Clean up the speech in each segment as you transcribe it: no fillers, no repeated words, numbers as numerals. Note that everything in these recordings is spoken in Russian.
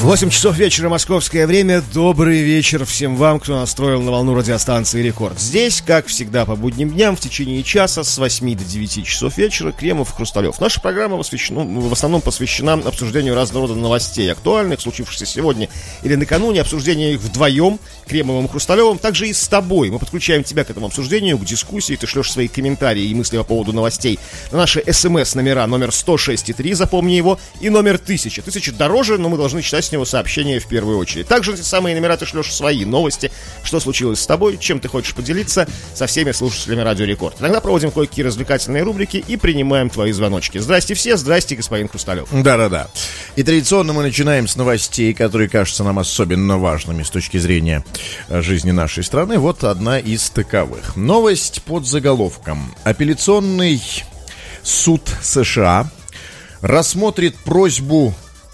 8 часов вечера, московское время. Добрый вечер всем вам, кто настроил на волну радиостанции «Рекорд». Здесь, как всегда, по будним дням, в течение часа с 8 до 9 часов вечера, Кремов и Хрусталев. Наша программа в основном посвящена обсуждению разного рода новостей, актуальных, случившихся сегодня или накануне, обсуждению их вдвоем, Кремовым и Хрусталевым, также и с тобой. Мы подключаем тебя к этому обсуждению, к дискуссии, ты шлешь свои комментарии и мысли по поводу новостей на наши СМС-номера, номер 106,3, запомни его, и номер 1000. 1000 дороже, но мы должны читать с него сообщения в первую очередь. Также эти самые номера ты шлешь свои новости, что случилось с тобой, чем ты хочешь поделиться со всеми слушателями Радио Рекорд. Иногда проводим кое-какие развлекательные рубрики и принимаем твои звоночки. Здрасте все, здрасте, господин Хрусталев. Да-да-да. И традиционно мы начинаем с новостей, которые кажутся нам особенно важными с точки зрения жизни нашей страны. Вот одна из таковых. Новость под заголовком: апелляционный суд США рассмотрит просьбу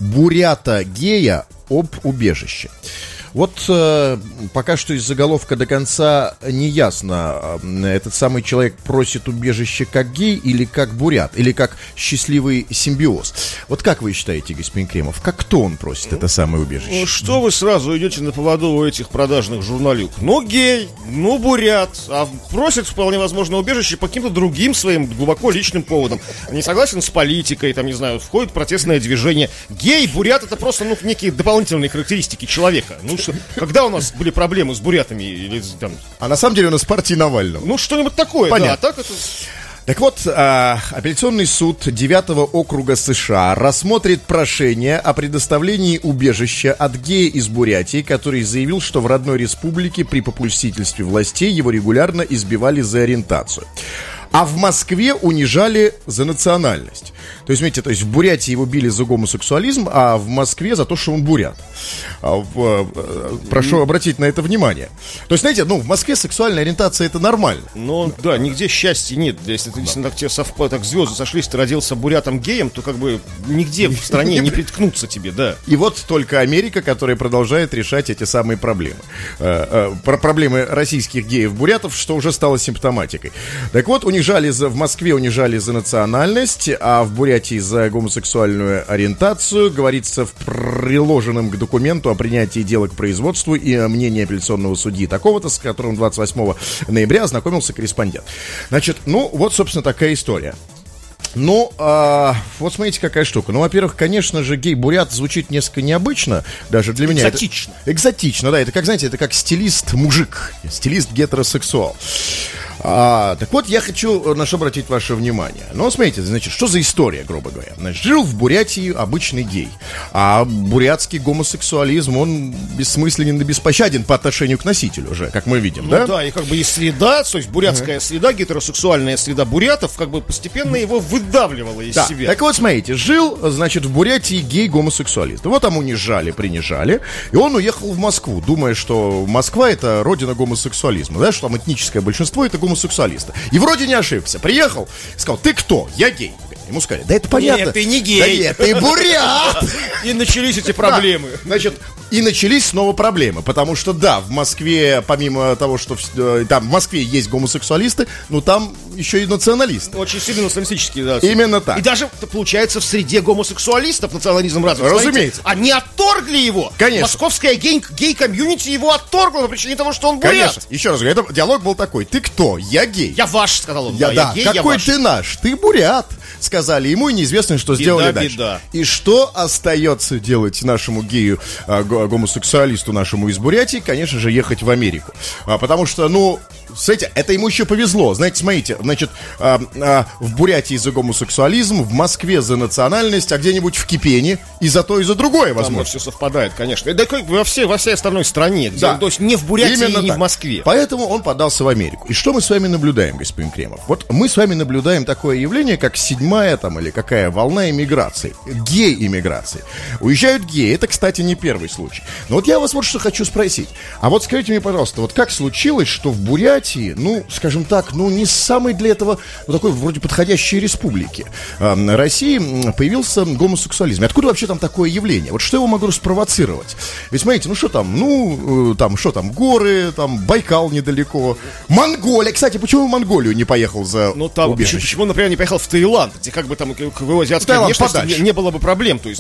бурята-гея об убежище. Вот пока что из заголовка до конца не ясно, этот самый человек просит убежище как гей или как бурят, или как счастливый симбиоз. Вот как вы считаете, господин Кремов, как кто он просит это самое убежище? Ну что вы сразу идете на поводу у этих продажных журналюк? Ну гей, ну бурят, а просит вполне возможно убежище по каким-то другим своим глубоко личным поводам. Не согласен с политикой, там, не знаю, входит в протестное движение. Гей, бурят — это просто, ну, некие дополнительные характеристики человека. Ну, когда у нас были проблемы с бурятами или там... А на самом деле у нас партия Навального. Ну, что-нибудь такое, понятно. Да, так это... Так вот, апелляционный суд 9-го округа США рассмотрит прошение о предоставлении убежища от гея из Бурятии, который заявил, что в родной республике при попустительстве властей его регулярно избивали за ориентацию. А в Москве унижали за национальность. То есть, видите, в Бурятии его били за гомосексуализм, а в Москве за то, что он бурят. Прошу обратить на это внимание. То есть, знаете, в Москве сексуальная ориентация — это нормально. Ну, да, нигде счастья нет. Если ты действительно так тебе так звезды сошлись, ты родился бурятом-геем, то как бы нигде в стране не приткнуться тебе, да. И вот только Америка, которая продолжает решать эти самые проблемы. Проблемы российских геев-бурятов, что уже стало симптоматикой. Так вот, в Москве унижали за национальность, а в Бурятии за гомосексуальную ориентацию. Говорится в приложенном к документу о принятии дела к производству и мнении апелляционного судьи такого-то, с которым 28 ноября ознакомился корреспондент. Значит, вот, собственно, такая история. Вот смотрите, какая штука. Во-первых, конечно же, гей-бурят звучит несколько необычно, даже для меня. Экзотично. Экзотично, да. Это как, знаете, это как стилист-мужик, стилист-гетеросексуал. Так вот, я хочу на что обратить ваше внимание. Смотрите, значит, что за история, грубо говоря. Значит, жил в Бурятии обычный гей, а бурятский гомосексуализм, он бессмысленен и беспощаден по отношению к носителю уже, как мы видим, да? Да, и как бы и среда, то есть бурятская среда, гетеросексуальная среда бурятов, как бы постепенно его выдавливала из себя. Так вот, смотрите, жил, значит, в Бурятии гей-гомосексуалист. Его там унижали, принижали, и он уехал в Москву, думая, что Москва — это родина гомосексуализма, да, что там этническое большинство — это гомосексуалисты. И вроде не ошибся. Приехал, сказал: ты кто? Я гей. Ему сказали: да это понятно. Нет, ты не гей. Да нет, ты бурят. И начались эти проблемы. Значит, и начались снова проблемы. Потому что, да, в Москве, помимо того, что там в Москве есть гомосексуалисты, там еще и националисты. Очень сильно националистические, да. Именно так. И даже, получается, в среде гомосексуалистов национализм развит. Разумеется. Они отторгли его. Конечно. Московская гей-комьюнити его отторгла по причине того, что он бурят. Конечно. Еще раз говорю, это диалог был такой: ты кто? Я гей. Я ваш, сказал он. Я гей, какой ты наш? Ты бурят. Сказали ему, и неизвестно, что сделали дальше. Беда. И что остается делать нашему гею, гомосексуалисту нашему из Бурятии? Конечно же, ехать в Америку. Потому что, смотрите, это ему еще повезло. Знаете, смотрите, значит, в Бурятии за гомосексуализм, в Москве за национальность, а где-нибудь в Кипене и за то, и за другое, возможно. Там все совпадает, конечно. Да как во всей остальной стране, да. То есть не в Бурятии именно и не так. в Москве. Поэтому он подался в Америку. И что мы с вами наблюдаем, господин Кремов? Вот мы с вами наблюдаем такое явление, как седьмая или какая волна иммиграции, гей-иммиграции. Уезжают геи, это, кстати, не первый случай. Но вот я вас вот что хочу спросить. А вот скажите мне, пожалуйста, вот как случилось, что в Бурятии, скажем так, не самой для этого такой вроде подходящей республики России появился гомосексуализм? И откуда вообще там такое явление? Вот что его могло спровоцировать? Ведь смотрите, что там, горы, там Байкал недалеко, Монголия. Кстати, почему в Монголию не поехал за убежище? Почему, например, не поехал в Таиланд, где как бы там к его азиатской внешности не было бы проблем. То есть, знаете, там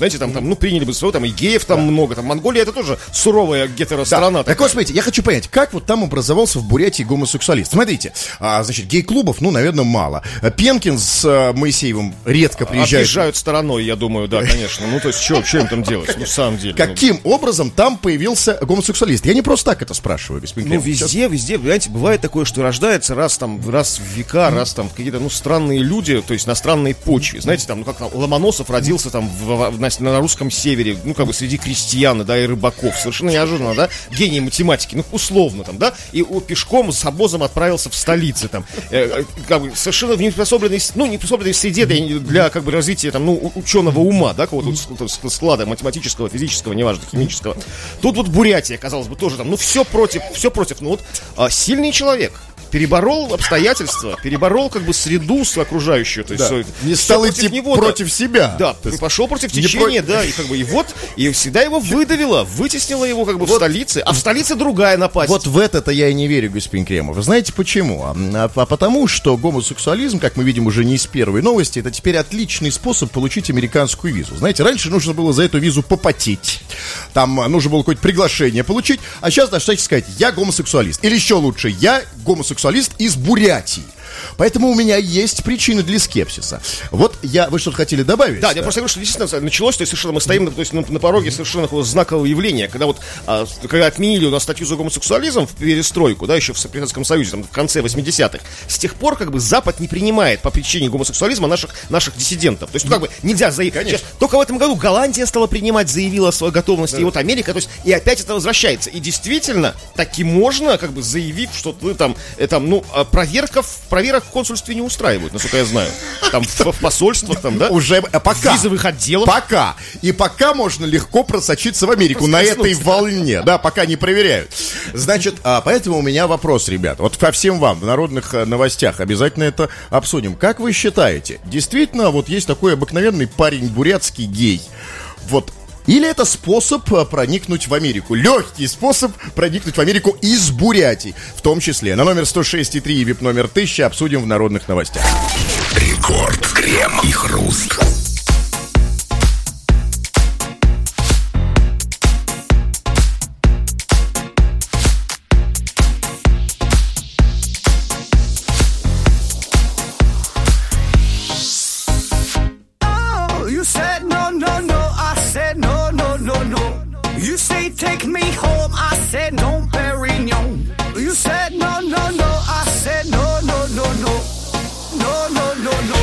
ну, приняли бы свое, там, и геев там много, там, Монголия это тоже суровая гетеространа. Так вот, смотрите, я хочу понять, как вот там образовался в Бурятии гомосексуалист? Смотрите, значит, гей-клубов, ну, наверное, мало. Пенкин с Моисеевым редко приезжают. Объезжают стороной, я думаю, да, конечно. Ну, то есть, что им там делать, ну, в самом деле. Каким образом там появился гомосексуалист? Я не просто так это спрашиваю, господин Кремов. Ну, везде, понимаете, бывает такое, что рождается раз в века, раз там какие-то, ну, странные люди, то есть на странной почве. Знаете, там, ну, как там, Ломоносов родился там на русском севере, ну, как бы среди крестьян, да, и рыбаков. Совершенно неожиданно, да, гений математики, ну, условно там, да, и пешком с обозом отправился в столицы там, как бы совершенно в неприспособленной среде для как бы развития там, ну, ученого ума, да, какого-то склада математического, физического, неважно, химического. Тут вот Бурятия, казалось бы, тоже там, ну, все против, ну, вот, сильный человек. Переборол обстоятельства, переборол как бы среду окружающую, то есть да. Не стал идти него, против себя. Да, пошел против течения, да, и как бы и всегда его выдавило, вытеснило его как бы в столице, а в столице другая напасть. Вот в это-то я и не верю, господин Кремов. Вы знаете почему? А потому что гомосексуализм, как мы видим уже не из первой новости, это теперь отличный способ получить американскую визу. Знаете, раньше нужно было за эту визу попотеть, там нужно было какое-то приглашение получить, а сейчас достаточно сказать: я гомосексуалист, или еще лучше, я гомосексуалист из Бурятии. Поэтому у меня есть причины для скепсиса. Вот вы что-то хотели добавить? Да, я просто говорю, что действительно началось, то есть совершенно мы стоим, то есть, на пороге совершенно такого знакового явления, когда вот, когда отменили у нас статью за гомосексуализм в перестройку, да, еще в Советском Союзе, там, в конце 80-х, с тех пор, как бы, Запад не принимает по причине гомосексуализма наших диссидентов. То есть, ну, как бы, нельзя заявить. Только в этом году Голландия стала принимать, заявила о своей готовности, да. И вот Америка, то есть, и опять это возвращается. И действительно, таки можно, как бы, заявив, что ты там, проверок в консульстве не устраивают, насколько я знаю. Там в посольствах, там, да? Уже пока. В визовых отделах. Пока. И пока можно легко просочиться в Америку на этой волне. Да, пока не проверяют. Значит, поэтому у меня вопрос, ребят. Вот ко всем вам в народных новостях обязательно это обсудим. Как вы считаете, действительно, вот есть такой обыкновенный парень бурятский гей? Вот. Или это способ проникнуть в Америку? Легкий способ проникнуть в Америку из Бурятии. В том числе. На номер 106,3 и VIP номер 1000 обсудим в народных новостях. Рекорд, крем и хруст. You say take me home, I said no, Perignon. You said no, no, no, I said no, no, no, no. No, no, no, no.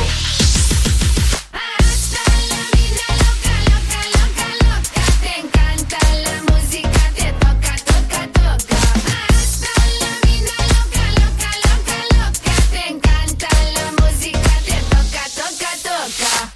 Hasta la vida loca, loca, loca, loca. Te encanta la música, te toca, toca, toca. Hasta la vida loca, loca, loca, loca. Te encanta la música, te toca, toca, toca.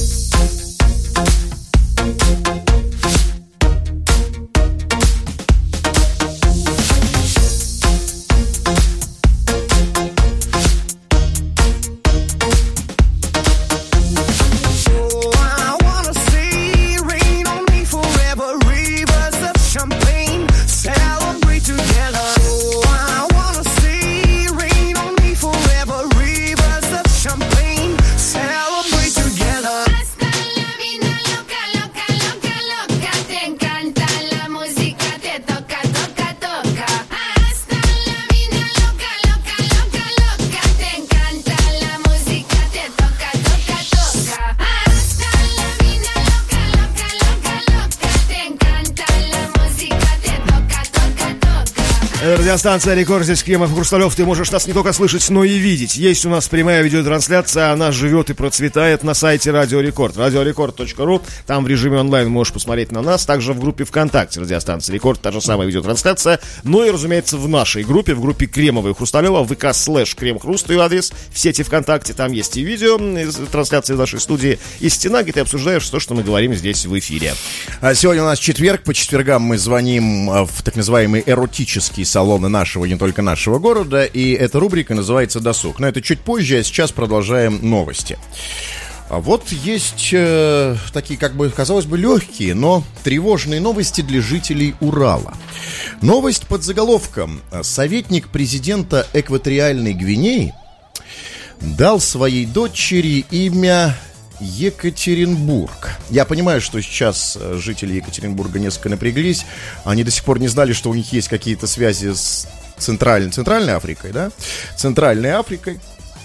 Радиостанция «Рекорд», здесь Кремов и Хрусталев. Ты можешь нас не только слышать, но и видеть. Есть у нас прямая видеотрансляция, она живет и процветает на сайте Радио Рекорд. Радиорекорд.ру. Там в режиме онлайн можешь посмотреть на нас. Также в группе ВКонтакте радиостанция «Рекорд» та же самая видеотрансляция. Ну и, разумеется, в нашей группе, в группе Кремова и Хрусталева, ВК/Кремхруст, ее адрес в сети ВКонтакте. Там есть и видео из трансляции в нашей студии, и стена, где ты обсуждаешь то, что мы говорим здесь в эфире. Сегодня у нас четверг. По четвергам мы звоним в так называемый эротический салон нашего, не только нашего города, и эта рубрика называется «Досуг». Но это чуть позже, а сейчас продолжаем новости. А вот есть такие, как бы, казалось бы, легкие, но тревожные новости для жителей Урала. Новость под заголовком: советник президента Экваториальной Гвинеи дал своей дочери имя Екатеринбург. Я понимаю, что сейчас жители Екатеринбурга несколько напряглись. Они до сих пор не знали, что у них есть какие-то связи с Центральной Африкой, да? Центральной Африкой.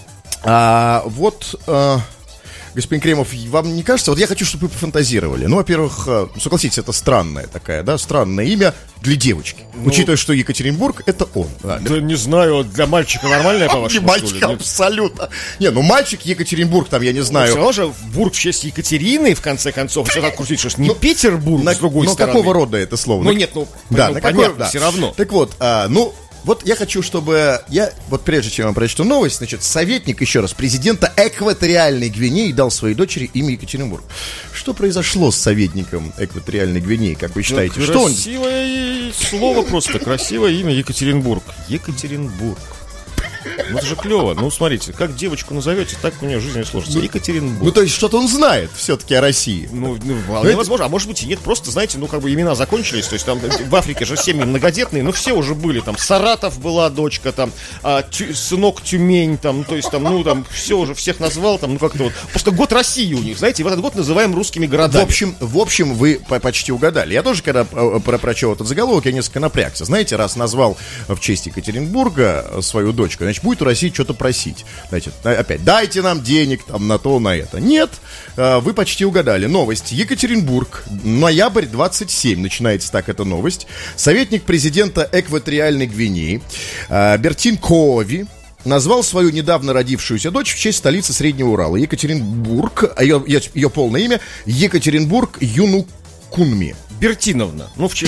Господин Кремов, вам не кажется? Вот я хочу, чтобы вы пофантазировали. Ну, во-первых, согласитесь, это странное такое, да, странное имя для девочки. Учитывая, что Екатеринбург — это он. Да, не знаю, для мальчика нормальное, по-вашему? Для мальчика абсолютно. Не, ну мальчик Екатеринбург, там, я не знаю. Все равно же в Бург в честь Екатерины, в конце концов, все так крутить, что ж не Петербург, с другой стороны. Но какого рода это слово? Ну, нет, понятно, все равно. Так вот, вот я хочу, чтобы вот прежде чем я вам прочту новость, значит, советник, еще раз, президента Экваториальной Гвинеи дал своей дочери имя Екатеринбург. Что произошло с советником Экваториальной Гвинеи, как вы считаете? Да, что он... Красивое слово просто, красивое имя Екатеринбург. Екатеринбург. Ну, это же клево. Ну, смотрите, как девочку назовете, так у нее жизнь не сложится. Екатеринбург. Ну, то есть, что-то он знает все-таки о России. Ну, вполне возможно. А может быть и нет. Просто, знаете, имена закончились. То есть, там в Африке же семьи многодетные, но все уже были. Там Саратов была дочка, там сынок Тюмень, там, то есть, там все уже всех назвал, там, как-то вот. Просто год России у них, знаете, в этот год называем русскими городами. В общем, вы почти угадали. Я тоже, когда прочел этот заголовок, я несколько напрягся. Знаете, раз назвал в честь Екатеринбурга свою дочку, значит, будет у России что-то просить. Значит, опять, дайте нам денег там, на то, на это. Нет, вы почти угадали. Новость. Екатеринбург. Ноябрь 27. Начинается так эта новость. Советник президента Экваториальной Гвинеи Бертин Кови назвал свою недавно родившуюся дочь в честь столицы Среднего Урала. Екатеринбург, ее полное имя Екатеринбург Юнукунми. Бертиновна.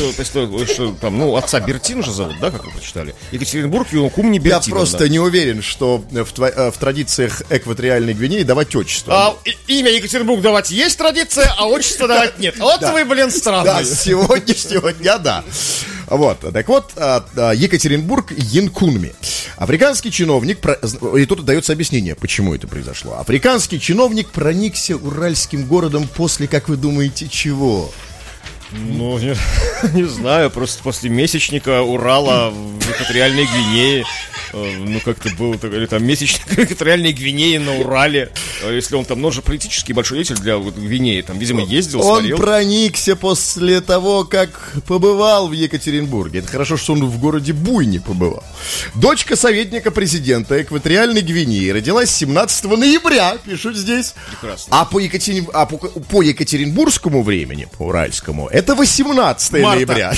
Отца Бертин же зовут, да, как вы прочитали? Екатеринбург, Юнукумни, Бертиновна. Я просто не уверен, что в традициях Экваториальной Гвинеи давать отчество. Имя Екатеринбург давать есть традиция, а отчество давать нет. Вот вы, странные. Да, с сегодняшнего дня, да. Вот, так вот, Екатеринбург Янкунми. Африканский чиновник, и тут дается объяснение, почему это произошло. Африканский чиновник проникся уральским городом после, как вы думаете, чего? Ну, не знаю, просто после месячника Урала в Экваториальной Гвинее, как-то был, или там месячник Экваториальной Гвинеи на Урале, если он там, же политический большой деятель для Гвинеи, там, видимо, ездил, смотрел. Он проникся после того, как побывал в Екатеринбурге. Это хорошо, что он в городе Буйне побывал. Дочка советника президента Экваториальной Гвинеи родилась 17 ноября, пишут здесь. Прекрасно. А по екатеринбургскому времени, по уральскому, это 18 ноября.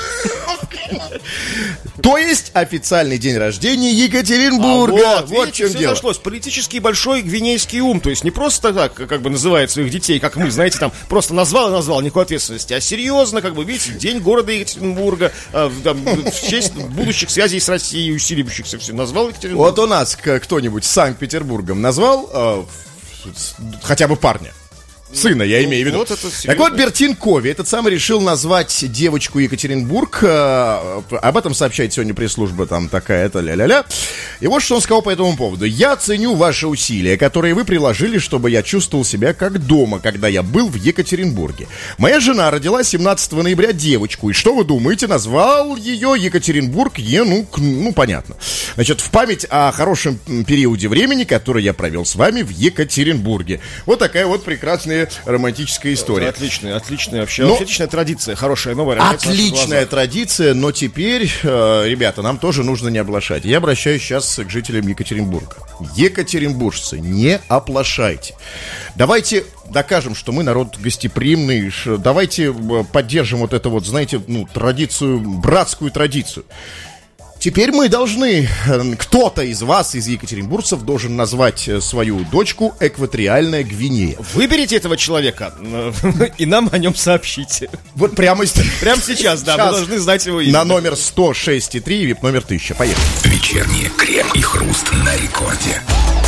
То есть официальный день рождения Екатеринбурга. Вот в чем дело. Нашлось. Политический большой гвинейский ум. То есть не просто так, как бы называет своих детей, как мы, знаете, там просто назвал и назвал, никакой ответственности. А серьезно, как бы, видите, день города Екатеринбурга, в честь будущих связей с Россией, усиливающихся, все назвал Екатеринбург. Вот у нас кто-нибудь с Санкт-Петербургом назвал хотя бы парня? Сына, я имею в виду. Так вот, Бертин Кови, этот самый, решил назвать девочку Екатеринбург. Об этом сообщает сегодня пресс-служба там такая-то, ля-ля-ля. И вот что он сказал по этому поводу. Я ценю ваши усилия, которые вы приложили, чтобы я чувствовал себя как дома, когда я был в Екатеринбурге. Моя жена родила 17 ноября девочку. И что вы думаете? Назвал ее Екатеринбург понятно. Значит, в память о хорошем периоде времени, который я провел с вами в Екатеринбурге. Вот такая вот прекрасная романтическая история. Отличная вообще. Отличная традиция, хорошая, новая. Отличная традиция, но теперь, ребята, нам тоже нужно не оплошать. Я обращаюсь сейчас к жителям Екатеринбурга. Екатеринбуржцы, не оплошайте. Давайте докажем, что мы народ гостеприимный. Давайте поддержим вот это вот, знаете, традицию, братскую традицию. Теперь мы должны, кто-то из вас, из екатеринбуржцев, должен назвать свою дочку Экваториальная Гвинея. Выберите этого человека и нам о нем сообщите. Вот прямо сейчас, да, мы должны знать его имя. На номер 106,3, вип номер 1000. Поехали. Вечерний крем и хруст на рекорде.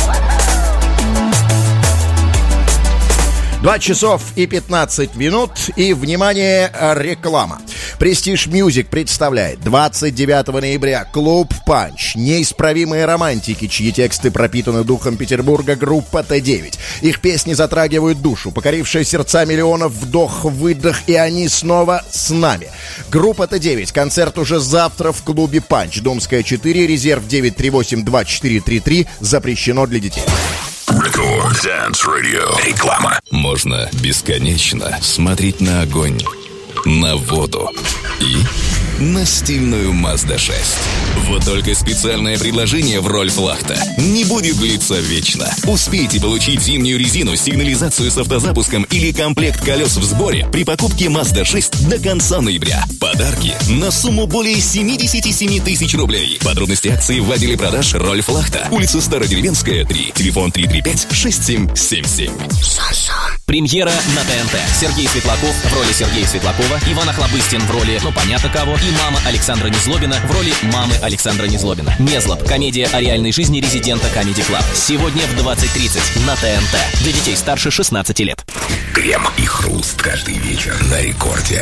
2 часов и 15 минут. И, внимание, реклама. Prestige Music представляет 29 ноября клуб «Панч». Неисправимые романтики, чьи тексты пропитаны духом Петербурга, группа Т9. Их песни затрагивают душу, покорившие сердца миллионов, вдох-выдох, и они снова с нами. Группа Т9. Концерт уже завтра в клубе «Панч». Домская, 4, резерв 938-2433. Запрещено для детей. Рекорд Dance Radio. Реклама. Можно бесконечно смотреть на огонь, на воду и на стильную Mazda 6. Вот только специальное предложение в Рольф-Лахта не будет длиться вечно. Успейте получить зимнюю резину, сигнализацию с автозапуском или комплект колес в сборе при покупке Mazda 6 до конца ноября. Подарки на сумму более 77 тысяч рублей. Подробности акции в отделе продаж Рольф-Лахта. Улица Стародеревенская, 3. Телефон 335-6777. Премьера на ТНТ. Сергей Светлаков в роли Сергея Светлакова, Иван Охлобыстин в роли, ну понятно кого, и мама Александра Незлобина в роли мамы Александра Незлобина. Незлоб. Комедия о реальной жизни резидента Comedy Club. Сегодня в 20:30 на ТНТ. Для детей старше 16 лет. Крем и хруст каждый вечер на рекорде.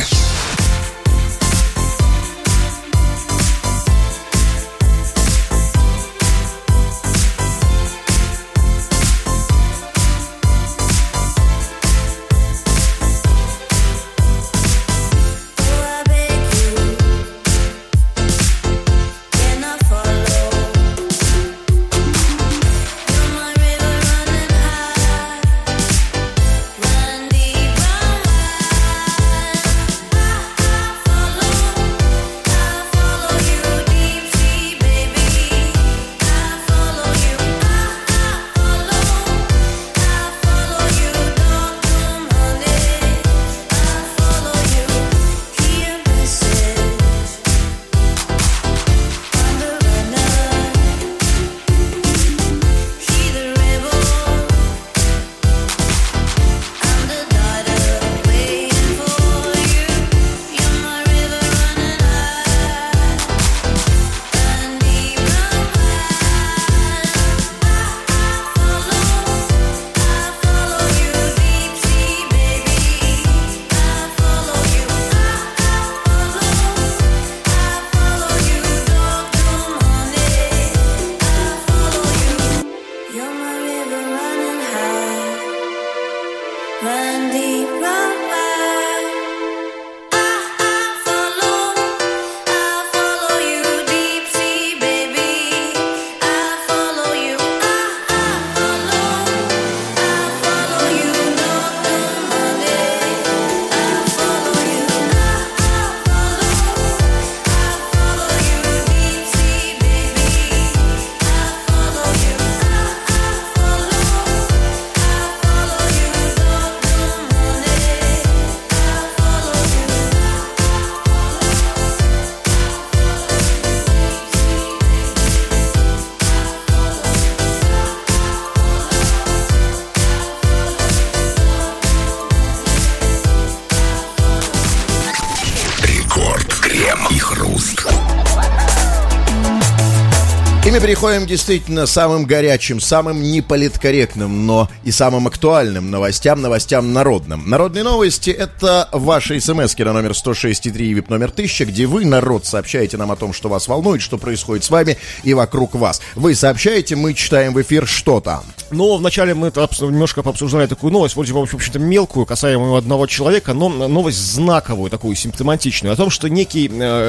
И мы переходим действительно самым горячим, самым неполиткорректным, но и самым актуальным новостям народным. Народные новости — это ваши смски на номер 106,3 и VIP номер 1000, где вы, народ, сообщаете нам о том, что вас волнует, что происходит с вами и вокруг вас. Вы сообщаете, мы читаем в эфир, что там. Но вначале мы немножко пообсуждали такую новость, вроде бы, в общем-то, мелкую, касаемую одного человека, но новость знаковую, такую симптоматичную, о том, что некий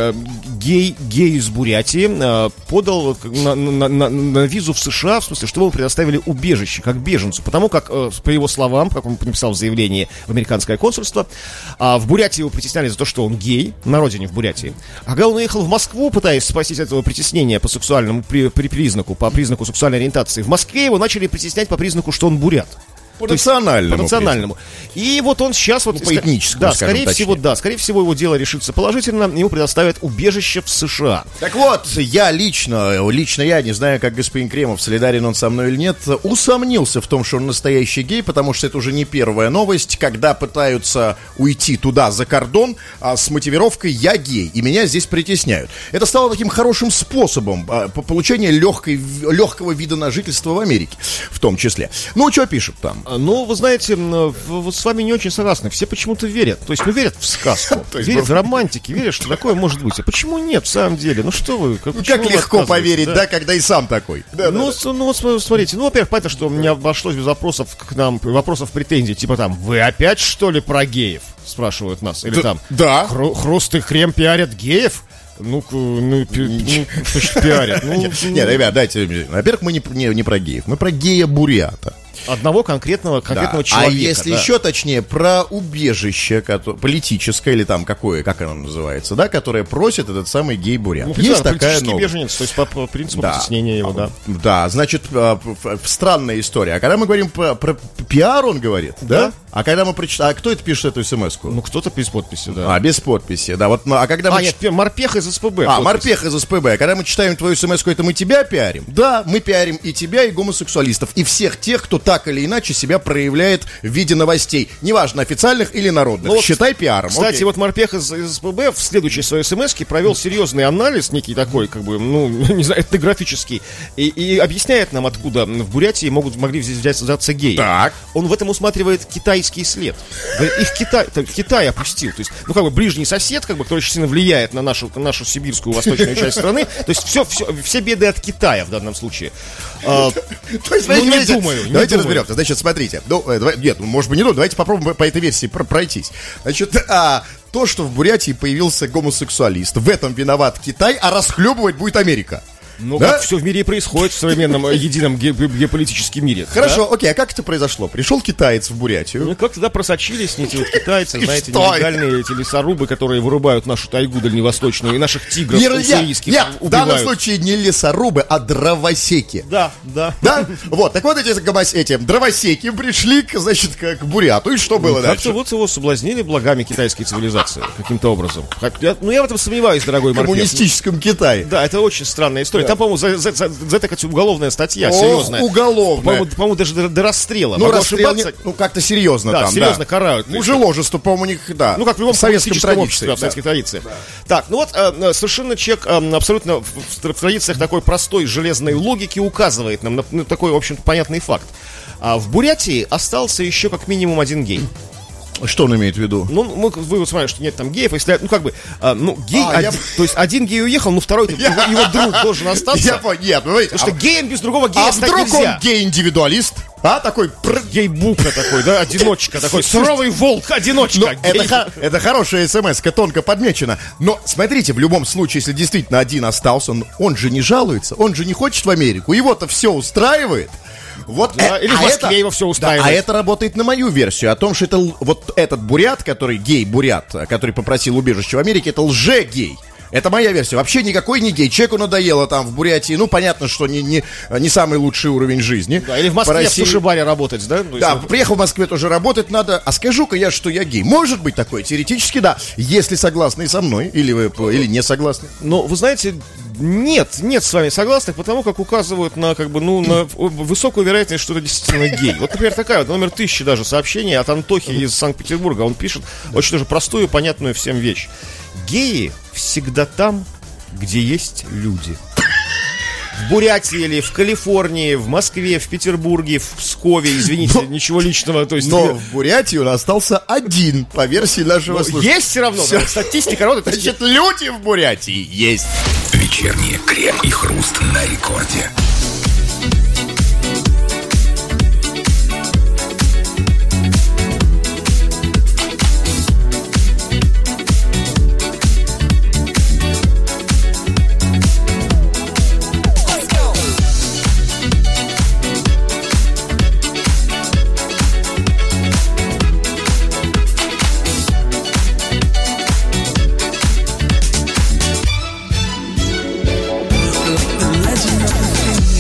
гей из Бурятии подал на визу в США, в смысле, что ему предоставили убежище, как беженцу, потому как, по его словам, как он написал в заявлении в американское консульство, в Бурятии его притесняли за то, что он гей, на родине в Бурятии. А когда он уехал в Москву, пытаясь спастись от этого притеснения по сексуальному по признаку сексуальной ориентации, в Москве его начали притеснять по признаку, что он бурят. По национальному. И вот он сейчас по этническому, да, скорее всего, его дело решится положительно, ему предоставят убежище в США. Так вот, я лично я, не знаю, как господин Кремов, солидарен он со мной или нет, усомнился в том, что он настоящий гей, потому что это уже не первая новость, когда пытаются уйти туда, за кордон, с мотивировкой «я гей, и меня здесь притесняют». Это стало таким хорошим способом получения легкого вида на жительство в Америке, в том числе. Ну, что пишут там? Ну, вы знаете, вот с вами не очень согласны. Все почему-то верят. То есть, верят в сказку, верят в романтики, верят, что такое может быть. А почему нет, в самом деле? Ну, что вы? Как легко поверить, да, когда и сам такой. Ну, вот смотрите. Ну, во-первых, понятно, что у меня обошлось без вопросов к нам, вопросов претензий. Типа там, вы опять, что ли, про геев? Спрашивают нас. Или там, да. Хруст и Крем пиарят геев? Пиарят. Нет, ребят, дайте. Во-первых, мы не про геев, мы про гея-бурята. Одного конкретного Да. человека. А если да. еще точнее, про убежище политическое или там какое, как оно называется, да, которое просит этот самый гей-бурят. Ну, Есть такая политический новость. беженец, то есть по принципу Да. потеснения его, да. Да, значит, странная история. А когда мы говорим про пиар, он говорит, да? Да. А когда мы прочитаем... А кто это пишет эту смс-ку? Ну, кто-то без подписи, да. А, без подписи, да. Вот, а когда мы... нет, морпех из СПБ. А, подпись. морпех из СПБ. А когда мы читаем твою смс-ку, это мы тебя пиарим? Да, мы пиарим и тебя, и гомосексуалистов, и всех тех, кто так или иначе себя проявляет в виде новостей. Неважно, официальных или народных. Ну вот, Считай пиаром. Кстати, окей. вот морпех из СПБ в следующей своей смс-ке провел серьезный анализ, некий такой, как бы, ну, не знаю, этнографический, и объясняет нам, откуда в Бурятии могли взяться геи. Так. Он в этом усматривает китайский след. Говорит, их в Китай опустил. То есть, ну, как бы, ближний сосед, как бы, который очень сильно влияет на нашу сибирскую восточную часть страны. То есть, все беды от Китая в данном случае. То есть, Ну, не знаете, думаю, не давайте думаю. разберемся. Значит, смотрите. Нет, может быть, не думаю. Давайте попробуем по этой версии пройтись. Значит, то, что в Бурятии появился гомосексуалист, в этом виноват Китай, а расхлебывать будет Америка. Ну, Да? как все в мире и происходит в современном едином геополитическом мире. Хорошо, окей, а как это произошло? Пришел китаец в Бурятию. Ну, как тогда просочились эти вот китайцы, знаете, что? нелегальные эти лесорубы, которые вырубают нашу тайгу дальневосточную, и наших тигров уссурийских Нет, в данном убивают. случае не лесорубы, а дровосеки. Да. Да? Вот, так вот эти дровосеки пришли, значит, к буряту. И что было Как-то дальше? вот его соблазнили благами китайской цивилизации, каким-то образом. Я в этом сомневаюсь, дорогой В морпех. коммунистическом Китае. Да, это очень странная история. Там, по-моему, за это, кстати, уголовная статья, О, серьезная. уголовная. По-моему, даже до расстрела. Ну, Могу расстрел, ошибаться. ну, как-то серьезно Да, там, серьезно да. карают. Мужеложество, по-моему, у них, да. Ну, как в любом советском коммунистическом обществе, традиции. в советской традиции. Так, ну вот совершенно человек абсолютно в традициях такой простой железной логики указывает нам на такой, в общем-то, понятный факт. В Бурятии остался еще как минимум один гей. Что он имеет в виду? Ну, вы вот смотрите, что нет там геев, если, ну, как бы, гей, я- то есть один гей уехал, но второй, его друг должен остаться. Я понял, нет, вы Потому что геем без другого гея а стать вдруг нельзя. он гей-индивидуалист? А, такой... Гей-бука такой, да, одиночка такой, суровый волк, одиночка. Ну, гей. это хорошая смс-ка, тонко подмечена. Но, смотрите, в любом случае, если действительно один остался, он же не жалуется, он же не хочет в Америку, его-то все устраивает. Вот, Да, или в Москве его всё устраивает. Да, а это работает на мою версию, о том, что это вот этот бурят, который гей-бурят, который попросил убежище в Америке, это лже-гей. Это моя версия. Вообще никакой не гей. Человеку надоело там в Бурятии. Ну, понятно, что не самый лучший уровень жизни. Да, или в По Москве в России. суши-баре работать, да? То есть Да, вот- приехал в Москве тоже работать надо. А скажу-ка я, что я гей. Может быть такое, теоретически, да. Если согласны со мной, или не согласны. Но, вы знаете, нет с вами согласных, потому как указывают на, как бы, ну, на высокую вероятность, что это действительно гей. Вот, например, такая вот, номер 1000 даже сообщение от Антохи из Санкт-Петербурга. Он пишет очень даже простую, понятную всем вещь. Геи всегда там, где есть люди. В Бурятии или в Калифорнии, в Москве, в Петербурге, в Пскове, извините, ничего личного. То есть, Но в Бурятии он остался один, по версии нашего слушателя. есть все равно, да, статистика работает. Значит, люди в Бурятии есть. Вечерний крем и хруст на рекорде. The legend of the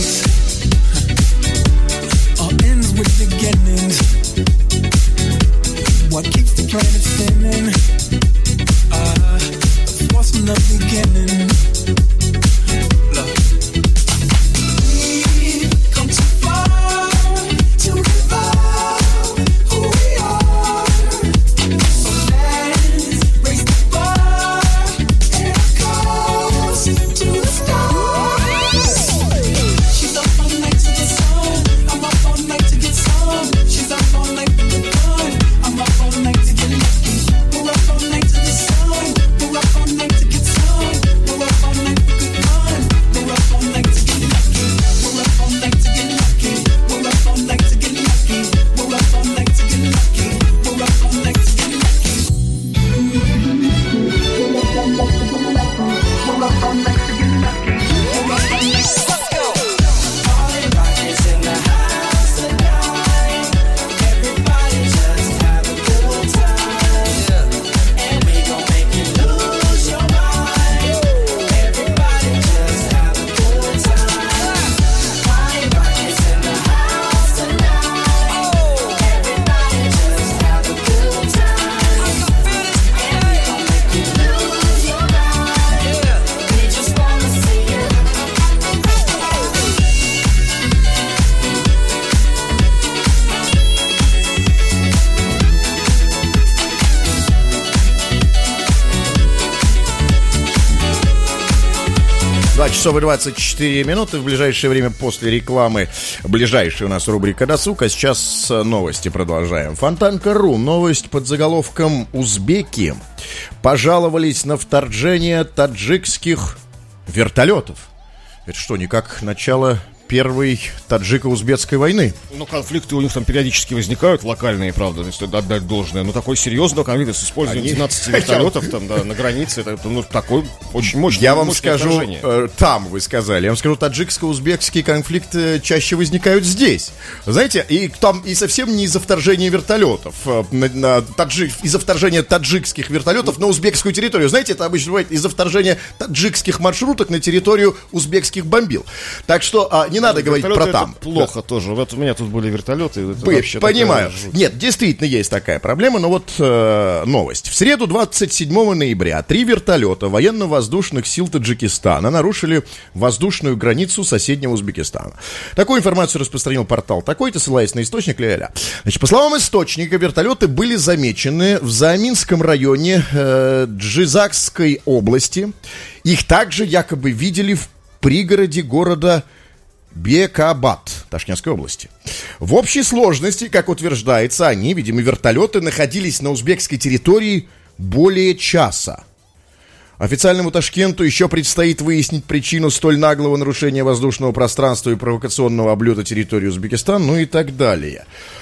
2 часа и 24 минуты. В ближайшее время после рекламы ближайшая у нас рубрика «Досуг». А сейчас новости продолжаем. Фонтанка.ру. Новость под заголовком «Узбеки пожаловались на вторжение таджикских вертолетов». Это что, не как начало первой таджико-узбекской войны? Ну, конфликты у них там периодически возникают, локальные, правда, если отдать должное. Но такой серьезного конфликта с использованием 12 вертолетов там, да, на границе, это ну, такой очень мощный. Я вам скажу, там вы сказали, я вам скажу, таджикско-узбекские конфликты чаще возникают здесь. Знаете, и там и совсем не из-за вторжения вертолетов, из-за вторжения таджикских вертолетов на узбекскую территорию. Знаете, это обычно бывает из-за вторжения таджикских маршруток на территорию узбекских бомбил. Так что не надо говорить про там. Плохо тоже. Вот у меня тут были вертолеты. Понимаю. Нет, действительно есть такая проблема, но вот новость. В среду 27 ноября 3 вертолета военно-воздушных сил Таджикистана нарушили воздушную границу соседнего Узбекистана. Такую информацию распространил портал такой-то, ссылаясь на источник ля-ля. Значит, по словам источника, вертолеты были замечены в Зааминском районе Джизакской области. Их также якобы видели в пригороде города Бекабад, Ташкентской области. В общей сложности, как утверждается, они, видимо, вертолеты находились на узбекской территории более часа. Официальному Ташкенту еще предстоит выяснить причину столь наглого нарушения воздушного пространства и провокационного облета территории Узбекистана, ну и так далее.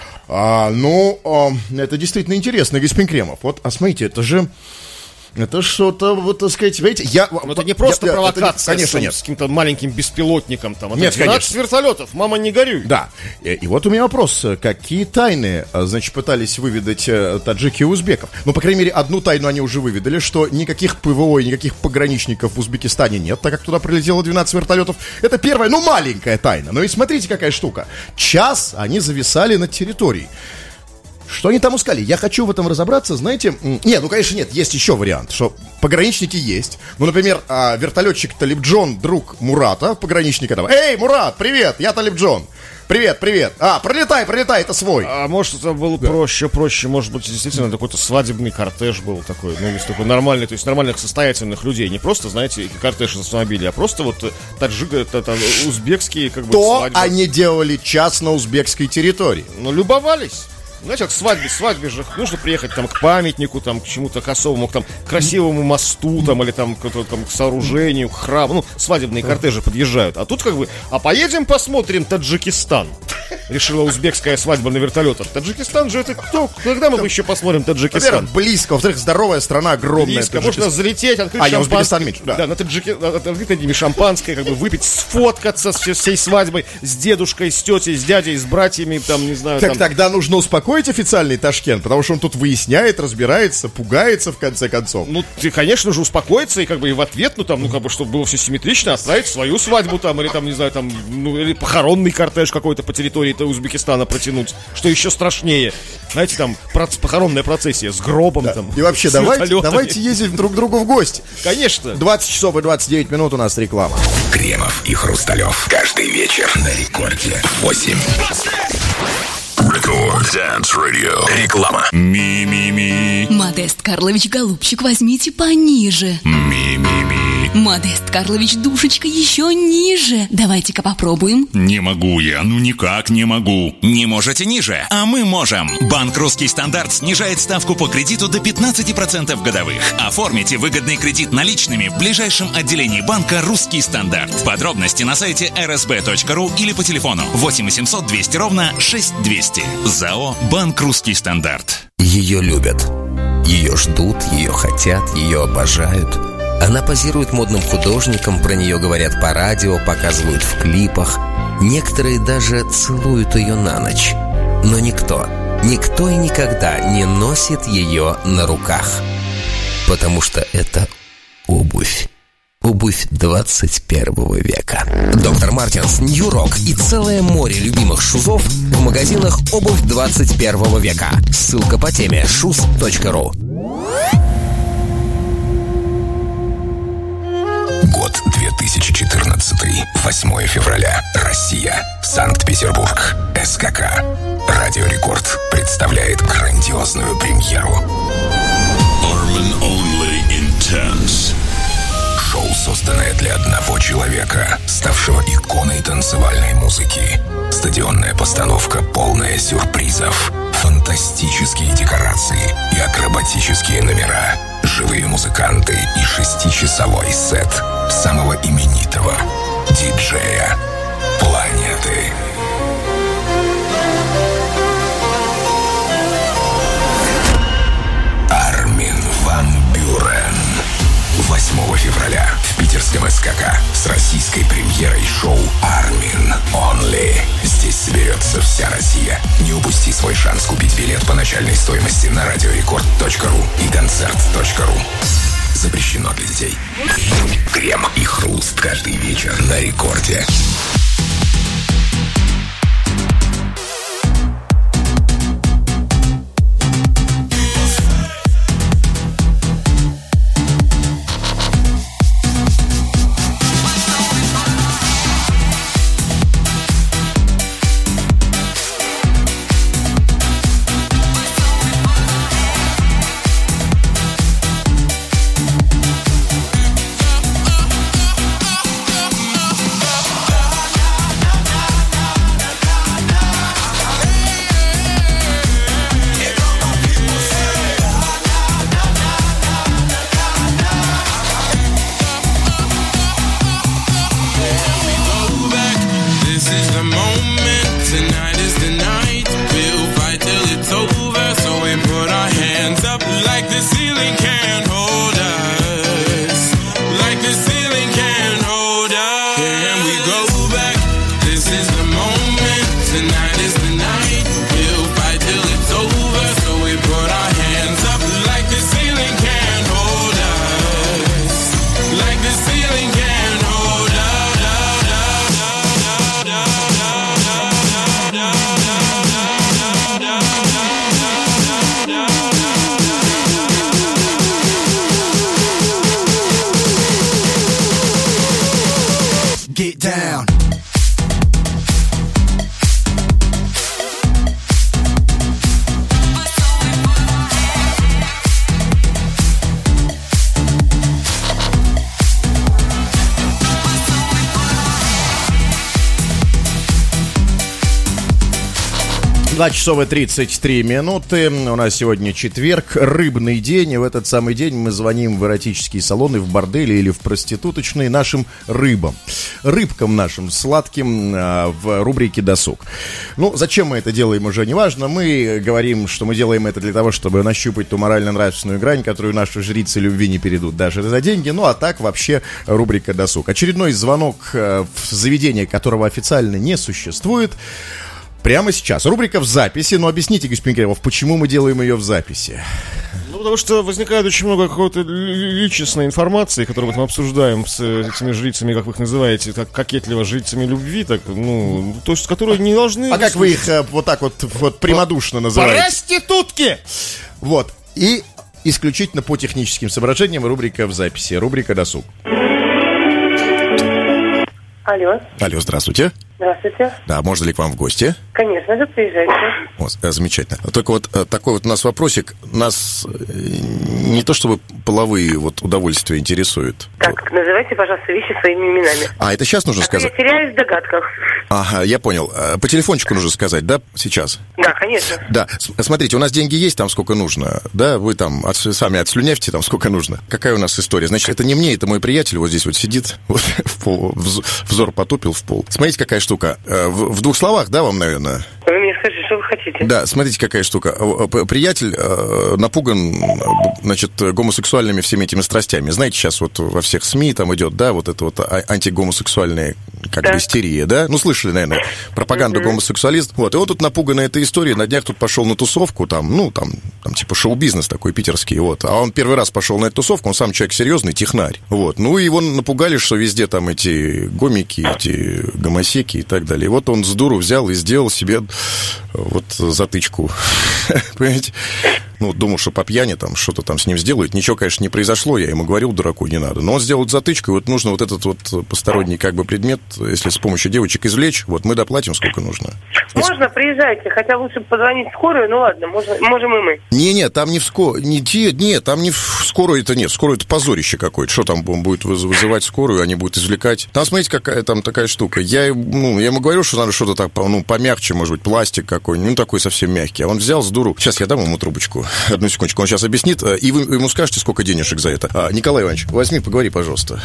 Это действительно интересно, господин Кремов. Вот, смотрите, это что-то, вот, так сказать, видите, это не просто провокация, конечно, с каким-то маленьким беспилотником, там, нет, 12 вертолетов, мама, не горюй. Да, и вот у меня вопрос, какие тайны, значит, пытались выведать таджики и узбеков? Ну, по крайней мере, одну тайну они уже выведали, что никаких ПВО и никаких пограничников в Узбекистане нет, так как туда прилетело 12 вертолетов. Это первая, маленькая тайна, но ведь смотрите, какая штука. Час они зависали над территорией. Что они там искали? Я хочу в этом разобраться, знаете. Нет, конечно, нет, есть еще вариант, что пограничники есть. Ну, например, вертолетчик Талибджон, друг Мурата, пограничника там. Эй, Мурат, привет, я Талибджон. Привет. Пролетай, это свой. А может, это было проще, может быть, действительно, какой-то свадебный кортеж был такой, есть такой нормальный, то есть нормальных состоятельных людей. Не просто, знаете, кортеж из автомобилей, а просто вот узбекские, как бы, свадьбы. Они делали час на узбекской территории. Любовались. Знаете, к свадьбе же нужно приехать там к памятнику, там, к чему-то косовому, там, к красивому мосту, там, или там, к сооружению, к храму. Свадебные кортежи подъезжают. А тут как бы, поедем посмотрим Таджикистан. Решила узбекская свадьба на вертолетах. Таджикистан же это кто? Когда мы еще посмотрим Таджикистан? Во-первых, близко, во-вторых, здоровая страна, огромная. Близко, можно залететь, открыть шампанское. Да, на открыть шампанское, как бы выпить, сфоткаться с всей свадьбой, с дедушкой, с тетей, с дядей, с братьями, там, не знаю. Так тогда нужно успокоить официальный Ташкент, потому что он тут выясняет, разбирается, пугается в конце концов. Ты, конечно же, успокоиться и как бы и в ответ, чтобы было все симметрично, отправить свою свадьбу там, или там, не знаю, там, или похоронный кортеж какой-то по территории Узбекистана протянуть, что еще страшнее. Знаете, там, похоронная процессия с гробом, да. Там. И вообще, давайте ездить друг к другу в гости. Конечно. 20 часов и 29 минут у нас реклама. Кремов и Хрусталев. Каждый вечер на Рекорде 8. Рекорд Dance Radio. Реклама. Ми-ми-ми. Модест Карлович, голубчик, возьмите пониже. Ми-ми-ми. Модест Карлович, душечка, еще ниже. Давайте-ка попробуем. Не могу я, никак не могу. Не можете ниже, а мы можем. Банк «Русский стандарт» снижает ставку по кредиту до 15% годовых. Оформите выгодный кредит наличными в ближайшем отделении банка «Русский стандарт». Подробности на сайте rsb.ru или по телефону 8 800 200 ровно 6200. ЗАО «Банк «Русский стандарт». Ее любят. Ее ждут, ее хотят, ее обожают. Она позирует модным художникам, про нее говорят по радио, показывают в клипах. Некоторые даже целуют ее на ночь. Но никто и никогда не носит ее на руках. Потому что это обувь. Обувь 21 века. Доктор Мартинс, Нью-Рок и целое море любимых шузов в магазинах «Обувь 21 века». Ссылка по теме shuz.ru. Год 2014. 8 февраля. Россия. Санкт-Петербург. СКК. Радио Рекорд представляет грандиозную премьеру. Armin Only Intense. Шоу, созданное для одного человека. Эмоционная постановка, полная сюрпризов. Фантастические декорации и акробатические номера. Живые музыканты и 6-часовой сет самого именитого диджея планеты. Армин ван Бюрен. 8 февраля в питерском СКК с российской премьерой шоу «Армин Only». Здесь соберется вся Россия. Не упусти свой шанс купить билет по начальной стоимости на радиорекорд.ру и концерт.ру. Запрещено для детей. Крем и хруст каждый вечер на рекорде. Get down. Два часов 33 минуты. У нас сегодня четверг, рыбный день. И в этот самый день мы звоним в эротические салоны, в бордели или в проституточные нашим рыбам. Рыбкам нашим сладким в рубрике «Досуг». Ну, зачем мы это делаем, уже не важно. Мы говорим, что мы делаем это для того, чтобы нащупать ту морально-нравственную грань, которую наши жрицы любви не перейдут даже за деньги. Ну, а так вообще рубрика «Досуг». Очередной звонок в заведение, которого официально не существует. Прямо сейчас. Рубрика в записи. Но объясните, господин Кремов, почему мы делаем ее в записи? Ну, потому что возникает очень много какой-то личностной информации, которую мы там обсуждаем с этими жрицами, как вы их называете, как кокетливо жрицами любви, так, ну, то есть, которые не должны... А как вы их вот так вот прямодушно называете? Проститутки! Вот. И исключительно по техническим соображениям рубрика в записи. Рубрика «Досуг». Алло. Алло, здравствуйте. Здравствуйте. Да, можно ли к вам в гости? Конечно, да, приезжайте. Вот, замечательно. Только вот такой вот у нас вопросик. Нас не то чтобы половые вот удовольствия интересуют. Так, называйте, пожалуйста, вещи своими именами. А, это сейчас нужно сказать? Я теряюсь в догадках. Ага, я понял. По телефончику нужно сказать, да, сейчас? Да, конечно. Да, смотрите, у нас деньги есть там сколько нужно, да, вы там сами отслюнявьте там сколько нужно. Какая у нас история? Значит, это не мне, это мой приятель вот здесь вот сидит, вот, взор потупил в пол. Смотрите, какая штука. В двух словах, да, вам, наверное? Вы мне скажите, что вы хотите? Да, смотрите, какая штука. Приятель напуган, значит, гомосексуальными всеми этими страстями. Знаете, сейчас вот во всех СМИ там идет, да, вот это вот антигомосексуальная как бы истерия, да? Ну, слышали, наверное, пропаганду гомосексуалистов. Вот, и он тут напуган этой историей. На днях тут пошел на тусовку, там, ну, там типа шоу-бизнес такой питерский, вот. А он первый раз пошел на эту тусовку, он сам человек серьезный, технарь. Вот, ну, и его напугали, что везде там эти гомики, эти гомосеки и так далее. И вот он с дуру взял и сделал себе вот затычку. Понимаете? Ну, думал, что по пьяни там что-то там с ним сделают. Ничего, конечно, не произошло, я ему говорил, дураку не надо. Но он сделал затычку, и вот нужно вот этот вот посторонний как бы предмет, если с помощью девочек извлечь, вот мы доплатим, сколько нужно. Можно, приезжайте, хотя лучше позвонить в скорую, ну ладно, можем и мы. Не, там не в скорую, нет, там не в скорую это нет, скорую это позорище какое-то. Что там он будет вызывать скорую, они будут извлекать. Там, смотрите, какая там такая штука. Я ему говорю, что надо что-то так, помягче, может быть, пластик какой-нибудь, ну, такой совсем мягкий. А он взял с дуру. Сейчас я дам ему трубочку. Одну секундочку, он сейчас объяснит, и вы ему скажете, сколько денежек за это. Николай Иванович, возьми, поговори, пожалуйста.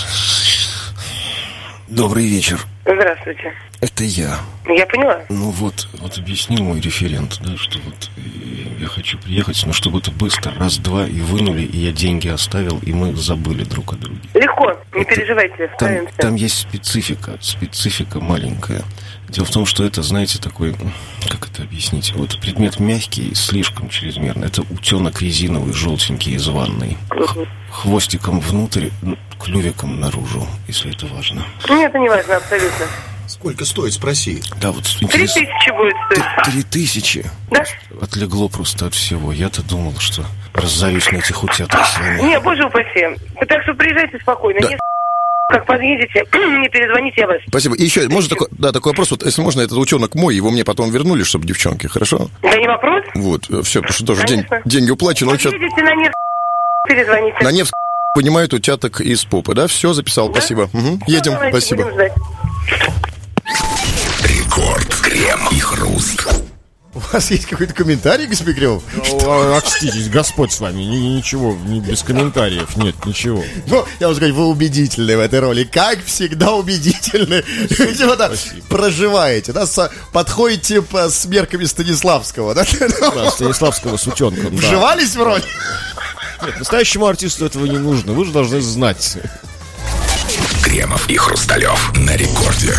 Добрый вечер. Здравствуйте. Это я. Я поняла. Ну вот объяснил мой референт, да, что вот я хочу приехать, но чтобы это быстро, раз-два, и вынули, и я деньги оставил, и мы забыли друг о друге. Легко, не переживайте, справимся. Там есть специфика маленькая. Дело в том, что это, знаете, такой, как это объяснить, вот предмет мягкий, слишком чрезмерно. Это утенок резиновый, желтенький из ванной. Хвостиком внутрь, клювиком наружу, если это важно. Нет, это не важно, абсолютно. Сколько стоит, спроси. Да, вот 3000 будет стоить. 3000? Да. Отлегло просто от всего. Я-то думал, что разорюсь на этих утятах с вами. Не, боже упаси. Так что приезжайте спокойно. Да. Не как подъедете, мне перезвоните, я вас. Спасибо. И еще, можно такой вопрос, вот если можно, этот утенок мой, его мне потом вернули, чтобы девчонки, хорошо? Да не вопрос. Вот, все, потому что тоже деньги уплачены. Подъедете на Невск, перезвоните. На Невск понимают утяток из попы, да? Все, записал, да? Спасибо. Угу. Едем, давайте, спасибо. будем ждать. Рекорд, крем и хруст. У вас есть какой-то комментарий, господин Кремов? Окститесь, Господь с вами. Ничего, без комментариев, нет, ничего. Ну, я вам скажу, вы убедительны в этой роли. Как всегда убедительны. Видимо, да, проживаете, да, подходите с мерками Станиславского, да? Да, Станиславского с утенком. Вживались в роль? Нет, настоящему артисту этого не нужно. Вы же должны знать. Кремов и Хрусталев на рекорде.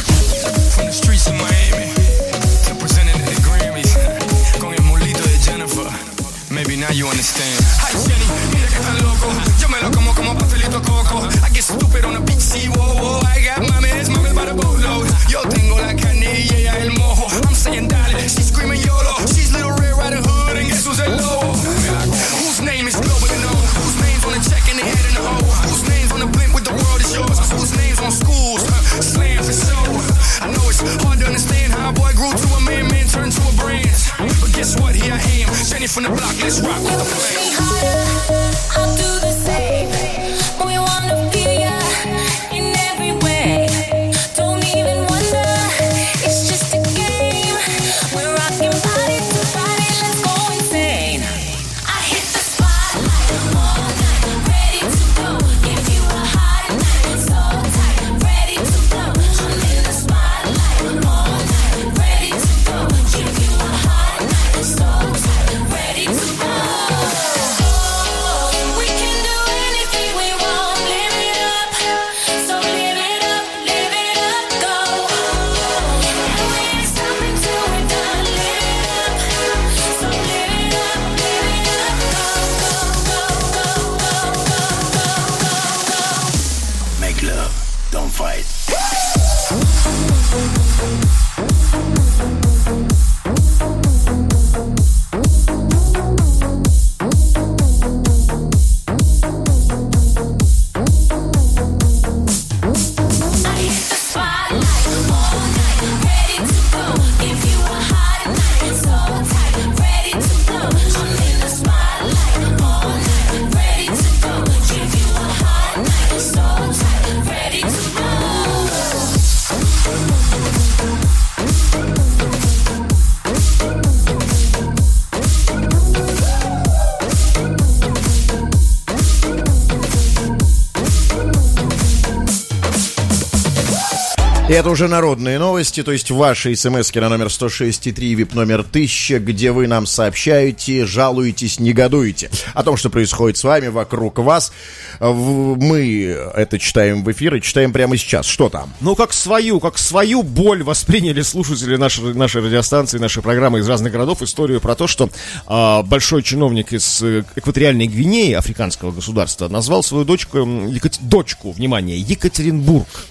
Maybe now you understand. Hi Jenny, mira que tan loco. Yo me lo como pastelito a coco. I get stupid on the beach, see, whoa, whoa. I got mames by the boatload. Yo tengo la carne y ella el mojo. I'm saying dale, she's screaming YOLO. She's Little Red Riding Hood and guess who's el lobo? Whose name is globally known? Whose name's on the check and they head in the hole? Whose name's on the blimp with the world is yours? Whose name's on schools? Slam for show. I know it's hard to understand how a boy grew to a man turned to a brand. But guess what? Here I am, Jenny from the block. Let's rock with the plan. I'll do the same. We wanna feel ya in every way. Don't even wonder, it's just a game. We're rocking body to body, let's go insane. I hit the spotlight all night, ready to go. Give you a hot night, so tight, ready to blow. I'm in the spotlight all night, ready to go. Give you a hot night, so tight, ready to blow. И это уже народные новости, то есть ваши смски на номер 106.3, VIP номер 1000, где вы нам сообщаете, негодуете о том, что происходит с вами, вокруг вас. Мы это читаем в эфир и читаем прямо сейчас. Что там? Ну, как свою боль восприняли слушатели нашей радиостанции, нашей программы из разных городов, историю про то, что большой чиновник из экваториальной Гвинеи, африканского государства, назвал свою дочку, внимание, Екатеринбург.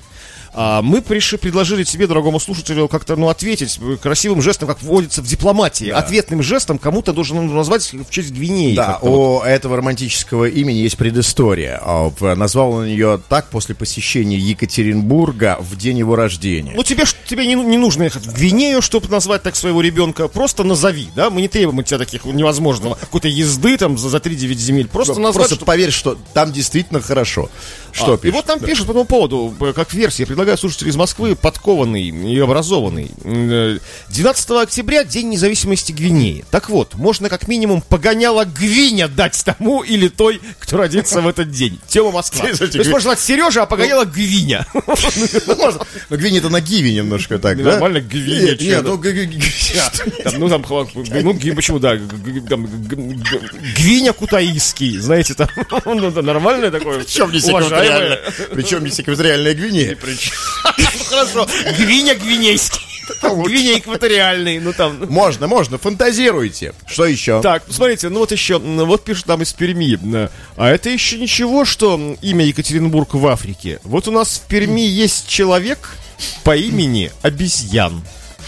Мы предложили тебе, дорогому слушателю, как-то, ответить красивым жестом, как вводится в дипломатии. Ответным жестом кому-то должен назвать в честь Гвинеи. Да, у этого романтического имени есть предыстория. Назвал он ее так после посещения Екатеринбурга в день его рождения. Тебе не нужно ехать в Гвинею, чтобы назвать так своего ребенка. Просто назови, да? Мы не требуем от тебя таких невозможного какой-то езды там за 3-9 земель. Просто назвать. Просто поверь, что там действительно хорошо. Что пишет? И вот там пишут по этому поводу, как версия, предлагаю слушателю из Москвы, подкованный и образованный. 12 октября, День независимости Гвинеи. Так вот, можно как минимум погоняло Гвиня дать тому или той, кто родится в этот день. Тема Москва. То есть можно назвать Сережа, а погоняло Гвиня. Но Гвиня-то на Гиве немножко так, да? Нормально Гвиня. Почему, да, Гвиня Кутаиский, знаете, там, нормальное такое, уважаемое. Причем не секвестриальная Гвинея. Хорошо, Гвиня Гвинейский. Гвиня экваториальный, Можно, фантазируйте. Что еще? Так, смотрите, вот пишут там из Перми. А это еще ничего, что имя Екатеринбург в Африке. Вот у нас в Перми есть человек по имени Обезьян.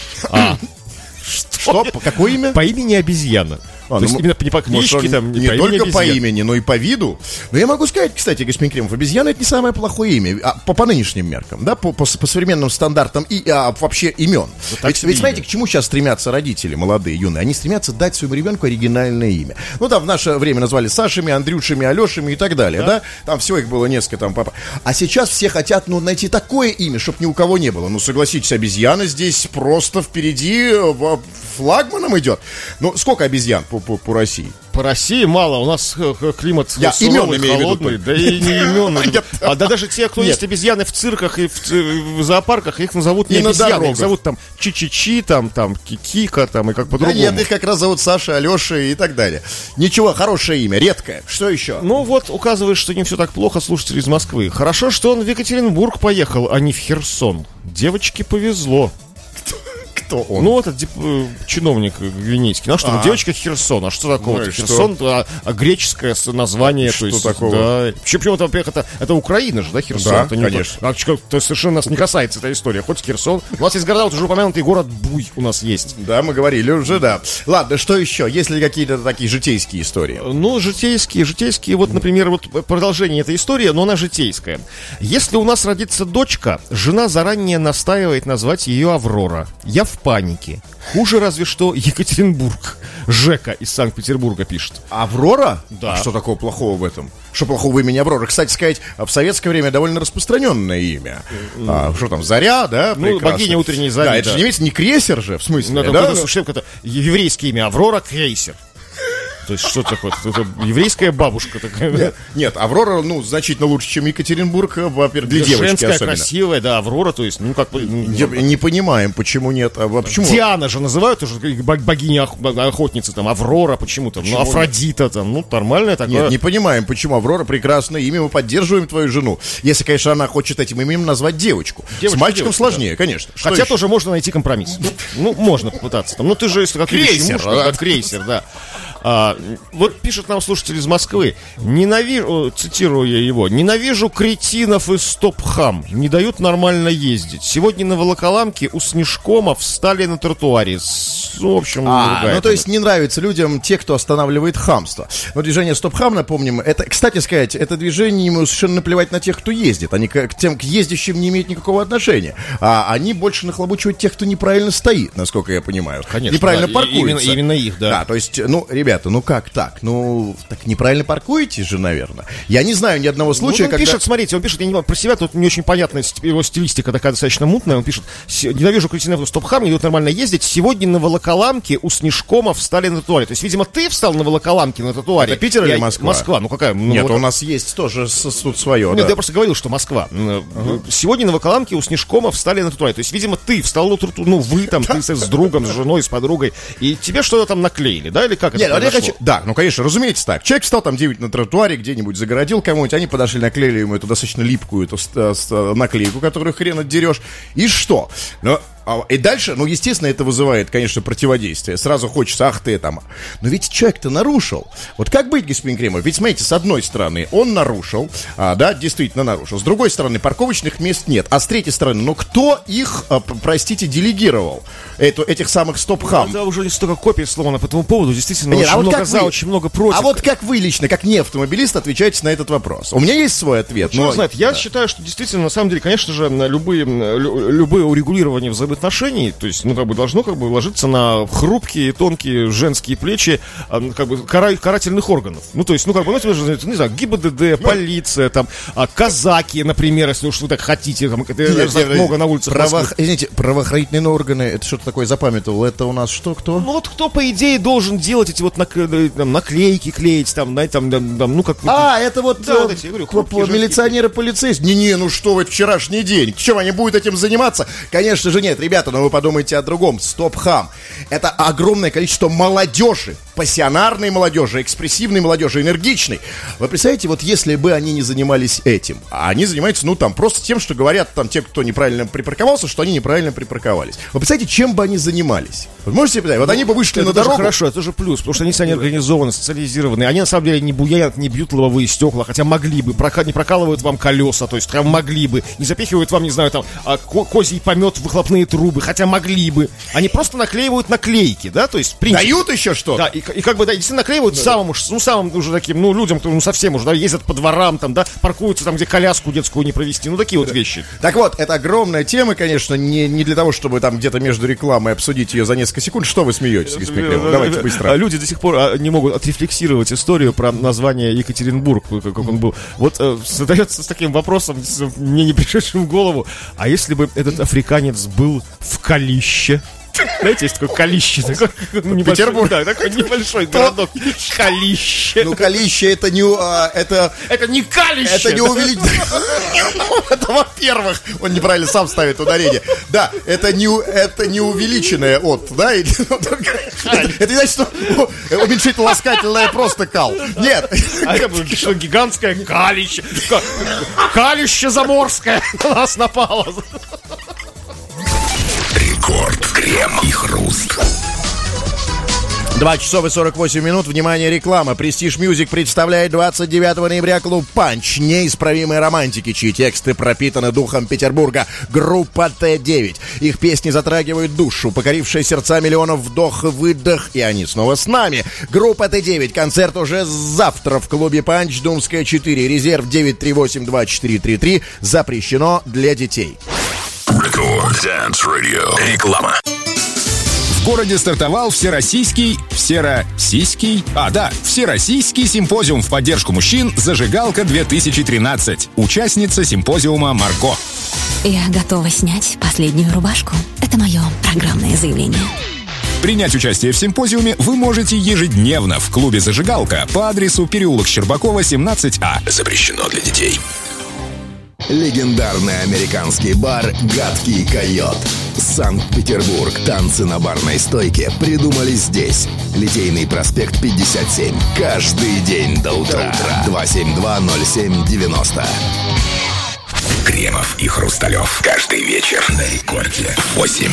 Что? Какое имя? По имени Обезьяна. То есть именно не по кличке, там, не только по имени, но и по виду. Но я могу сказать, кстати, господин Кремов, обезьяна — это не самое плохое имя, по нынешним меркам, да, по современным стандартам и вообще имен. Ведь знаете, к чему сейчас стремятся родители, молодые, юные? Они стремятся дать своему ребенку оригинальное имя. Там в наше время назвали Сашами, Андрюшами, Алешами и так далее, да? Там всего их было несколько, там, папа. А сейчас все хотят, найти такое имя, чтобы ни у кого не было. Согласитесь, обезьяна здесь просто впереди флагманом идет. Сколько обезьян по России? По России мало, у нас климат суровый, холодный, да и не именный. Да даже те, кто есть обезьяны в цирках и в зоопарках, их назовут не обезьяны, их зовут там Чи-Чи-Чи, там Кикика, там и как по-другому. Нет, их как раз зовут Саша, Алеша и так далее. Ничего, хорошее имя, редкое. Что еще? Указывает, что не все так плохо, слушатель из Москвы. Хорошо, что он в Екатеринбург поехал, а не в Херсон. Девочке повезло. Кто он? Этот чиновник гвинейский. Девочка Херсон. А что такого? Херсон, греческое название. Что такого? Да. Почему, во-первых, это Украина же, да, Херсон? Да, это конечно. То совершенно нас не касается эта история. Хоть Херсон. У нас есть города, уже упомянутый город Буй у нас есть. Да, мы говорили уже, да. Ладно, что еще? Есть ли какие-то такие житейские истории? Житейские. Например, продолжение этой истории, но она житейская. Если у нас родится дочка, жена заранее настаивает назвать ее Аврора. Я в панике. Хуже разве что Екатеринбург. Жека из Санкт-Петербурга пишет. Аврора? Да. Что такого плохого в этом? Что плохого в имени Аврора? Кстати сказать, в советское время довольно распространенное имя. Что там, Заря, да? Богиня утренней зари. Да, это же не крейсер же, в смысле, это еврейское имя Аврора Крейсер. То есть что такое? Это еврейская бабушка такая. Нет, Аврора, значительно лучше, чем Екатеринбург, во-первых, для девочки женская, особенно. Красивая, да, Аврора, то есть, Не понимаем, почему нет. Почему? Диана же называют уже богиня-охотница, там, Аврора почему-то, Афродита, там, нормальная такая. Нет, не понимаем, почему Аврора прекрасное имя, мы поддерживаем твою жену. Если, конечно, она хочет этим именем назвать девочку. С мальчиком сложнее, конечно. Хотя тоже можно найти компромисс. Можно попытаться. Ты же, если как крейсер, да. Вот пишет нам слушатель из Москвы. Цитирую я его. Ненавижу кретинов из Стоп-Хам. Не дают нормально ездить. Сегодня на Волоколамке у Снежкома встали на тротуаре. В общем, то есть не нравятся людям те, кто останавливает хамство. Но движение Стоп-Хам, напомним, это, кстати сказать, это движение ему совершенно наплевать на тех, кто ездит. Они к ездящим не имеют никакого отношения. А они больше нахлобучивают тех, кто неправильно стоит, насколько я понимаю. Конечно. Неправильно паркуются. Именно их, да. Да, то есть, ребята, как так? Так неправильно паркуетесь же, наверное. Я не знаю ни одного случая, когда... Он пишет, я не про себя, тут не очень понятно, его стилистика такая достаточно мутная. Он пишет, ненавижу кретинов в Стоп-Хам, не идут нормально ездить. Сегодня на Волоколамке у Снежкома встали на тротуаре. То есть, видимо, ты встал на Волоколамке на тротуаре. Это Питер или Москва? Москва, какая? Нет, у нас есть тоже тут свое. Нет, я просто говорил, что Москва. Сегодня на Волоколамке у Снежкома встали на тротуаре. То есть, видимо, ты встал на тротуаре, вы там, ты с другом, с женой, с подругой, и тебе что-то там наклеили, да, или как это произошло? Да, конечно, разумеется так. Человек встал там где-нибудь на тротуаре, где-нибудь загородил кому-нибудь, они подошли, наклеили ему эту достаточно липкую наклейку, которую хрен отдерешь. И что? И дальше, ну, естественно, это вызывает, конечно, противодействие. Сразу хочется, ах ты там. Но ведь человек-то нарушил. Вот как быть, господин Кремов? Ведь, смотрите, с одной стороны, он нарушил, да, действительно нарушил. С другой стороны, парковочных мест нет. А с третьей стороны, ну, кто их, простите, делегировал? Этих самых стоп-хам? Да, уже не столько копий сломано по этому поводу. Действительно, Нет, очень много за, очень много против. А вот как вы лично, как не автомобилист, отвечаете на этот вопрос? У меня есть свой ответ. Но знаете, я считаю, что действительно, на самом деле, конечно же, любые урегулирования взаимоотношений, то есть, ну, как бы, должно, как бы, ложиться на хрупкие, тонкие женские плечи, как бы, карательных органов. Ну, то есть, ну, как бы, ну, не знаю, ГИБДД, полиция, там, казаки, например, если уж вы так хотите, там, много на улицах. Извините, правоохранительные органы, это что-то такое запамятовал, это у нас что, кто? Ну, вот кто, по идее, должен делать эти вот наклейки клеить, там, знаете, там, ну, как... это вот, да, вот эти, я говорю, милиционеры, полицейские. Не, ну что вы, вчерашний день, чем они будут этим заниматься? Конечно же нет, ребята, но вы подумайте о другом. Стоп-хам. Это огромное количество молодежи, пассионарной молодежи, экспрессивной молодежи, энергичной. Вы представляете, вот если бы они не занимались этим, а они занимаются, ну, там, просто тем, что говорят, там, те, кто неправильно припарковался, что они неправильно припарковались. Вы представляете, чем бы они занимались? Вы можете себе представить? Вот они бы вышли на дорогу. Хорошо, это же плюс, потому что они все организованы, социализированы. Они, на самом деле, не буянят, не бьют лобовые стекла, хотя могли бы, не прокалывают вам колеса, то есть прям могли бы, не запихивают вам, не знаю, там, козий помет в выхлопные трубы, хотя могли бы. Они просто наклеивают наклейки, да, то есть... Дают еще что-то? Да, и как бы, да, действительно наклеивают самым уже таким, ну, людям, кто, ну, совсем уже, да, ездят по дворам, там, да, паркуются там, где коляску детскую не провести, ну, такие вот вещи. Так вот, это огромная тема, конечно, не для того, чтобы там где-то между рекламой обсудить ее за несколько секунд. Что вы смеетесь, господин Кремов? Давайте быстро. Люди до сих пор не могут отрефлексировать историю про название Екатеринбург, как он был. Вот задается с таким вопросом, мне не пришедшим в голову, а если бы этот африканец был в Калище? Знаете, есть такое Калище, такой Петербург, да, такой небольшой городок. Калище. Ну, Калище это не... Это не Калище. Это не увеличение. Это, во-первых, он неправильно сам ставит ударение. Да, это не увеличенное от, да? Это значит, что уменьшительно-ласкательное просто кал. Нет. А это будет что, гигантское Калище. Калище заморское на нас напало. Рекорд, крем и хруст. 2 часа и 48 минут. Внимание, реклама. Prestige Music представляет 29 ноября клуб «Панч» неисправимой романтики, чьи тексты пропитаны духом Петербурга. Группа Т9. Их песни затрагивают душу, покорившие сердца миллионов, вдох и выдох, и они снова с нами. Группа Т9. Концерт уже завтра в клубе «Панч», Думская, 4. Резерв 9382433. Запрещено для детей. Рекорд Dance Radio. Реклама. В городе стартовал Всероссийский симпозиум в поддержку мужчин «Зажигалка-2013». Участница симпозиума Марко. Я готова снять последнюю рубашку. Это мое программное заявление. Принять участие в симпозиуме вы можете ежедневно в клубе «Зажигалка» по адресу переулок Щербакова, 17А. Запрещено для детей. Легендарный американский бар «Гадкий койот». Санкт-Петербург. Танцы на барной стойке придумали здесь. Литейный проспект 57. Каждый день до утра. 272-07-90. Кремов и Хрусталев. Каждый вечер на рекорде 8.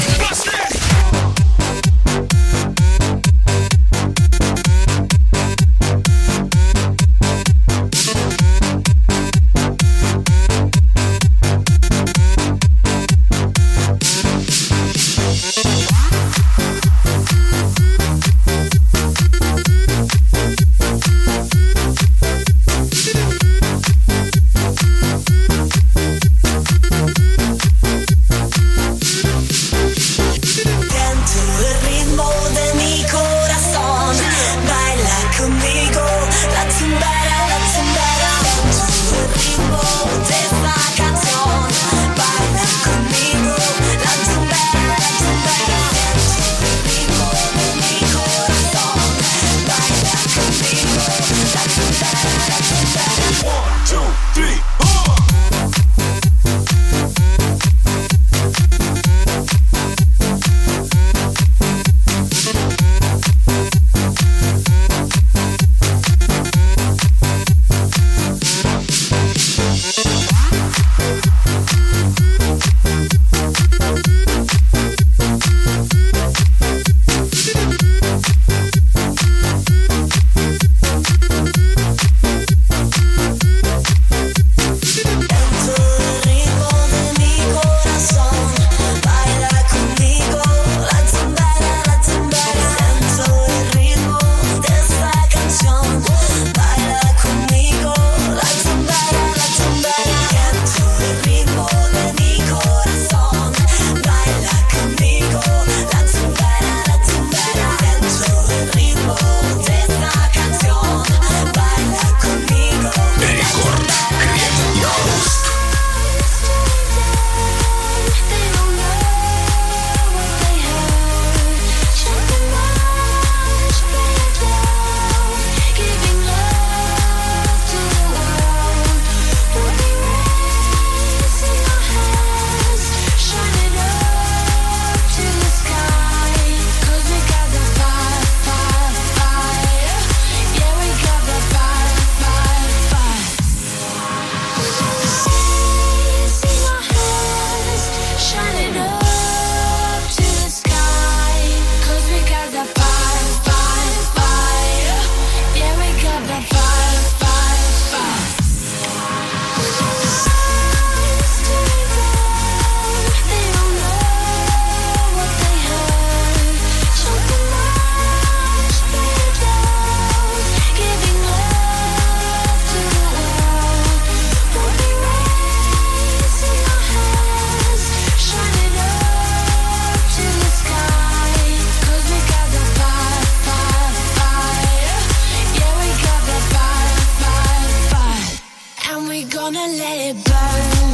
gonna let it burn.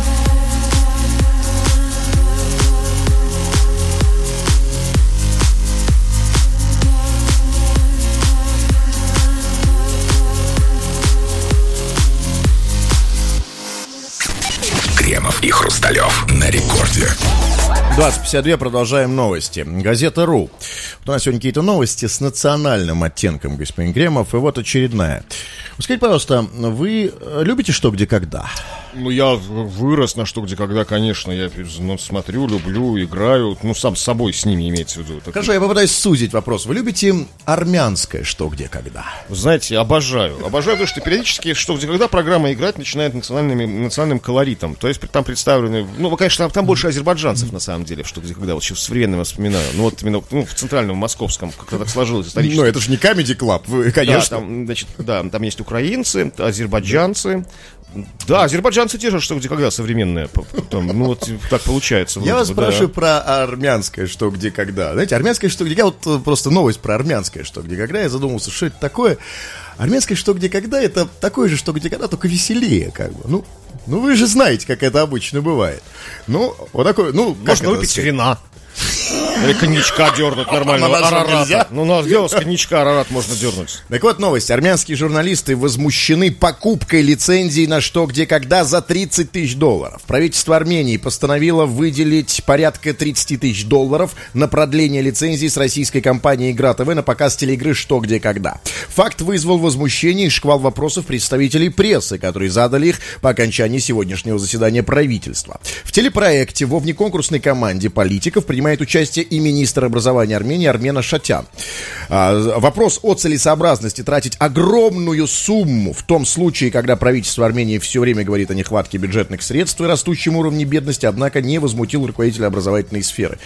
Кремов и Хрусталев на рекорде. 20:52, продолжаем новости. Газета «Ру». У нас сегодня какие-то новости с национальным оттенком, господин Кремов, и вот очередная. Скажите, пожалуйста, вы любите «Что, где, когда»? Ну, я вырос на «Что, где, когда», конечно. Я смотрю, люблю, играю. Ну, сам с собой с ними имеется в виду. Хорошо, я попытаюсь сузить вопрос. Вы любите армянское «Что, где, когда»? Вы знаете, обожаю. Обожаю, потому что периодически «Что, где, когда» программа играть начинает национальным колоритом. То есть там представлены... Ну, конечно, там больше азербайджанцев, на самом деле, «Что, где, когда». Вот сейчас современно вспоминаю. Ну, вот именно в центральном московском как-то так сложилось исторически. Ну, это же не Comedy Club, вы, конечно. Там есть украинцы, азербайджанцы. Да, азербайджанцы те же, что где когда современные. Ну вот так получается. Я вас спрашиваю про армянское «Что, где, когда». Знаете, армянское «Что, где, когда», вот просто новость про армянское «Что, где, когда». Я задумался, что это такое. Армянское «Что, где, когда» — это такое же «Что, где, когда», только веселее, как бы. Ну вы же знаете, как это обычно бывает. Ну, вот такое, можно выпить вина. Или коньячка дернуть нормального, арарата. Ну, у нас дело с коньячка, арарат можно дернуть. Так вот новость. Армянские журналисты возмущены покупкой лицензий на «Что, где, когда» за $30 тысяч. Правительство Армении постановило выделить порядка $30 тысяч на продление лицензии с российской компанией «Игра ТВ» на показ телеигры «Что, где, когда». Факт вызвал возмущение и шквал вопросов представителей прессы, которые задали их по окончании сегодняшнего заседания правительства. В телепроекте во внеконкурсной команде политиков принимает участие и министр образования Армении Армен Ашотян. Вопрос о целесообразности тратить огромную сумму в том случае, когда правительство Армении все время говорит о нехватке бюджетных средств и растущем уровне бедности, однако не возмутил руководителя образовательной сферы.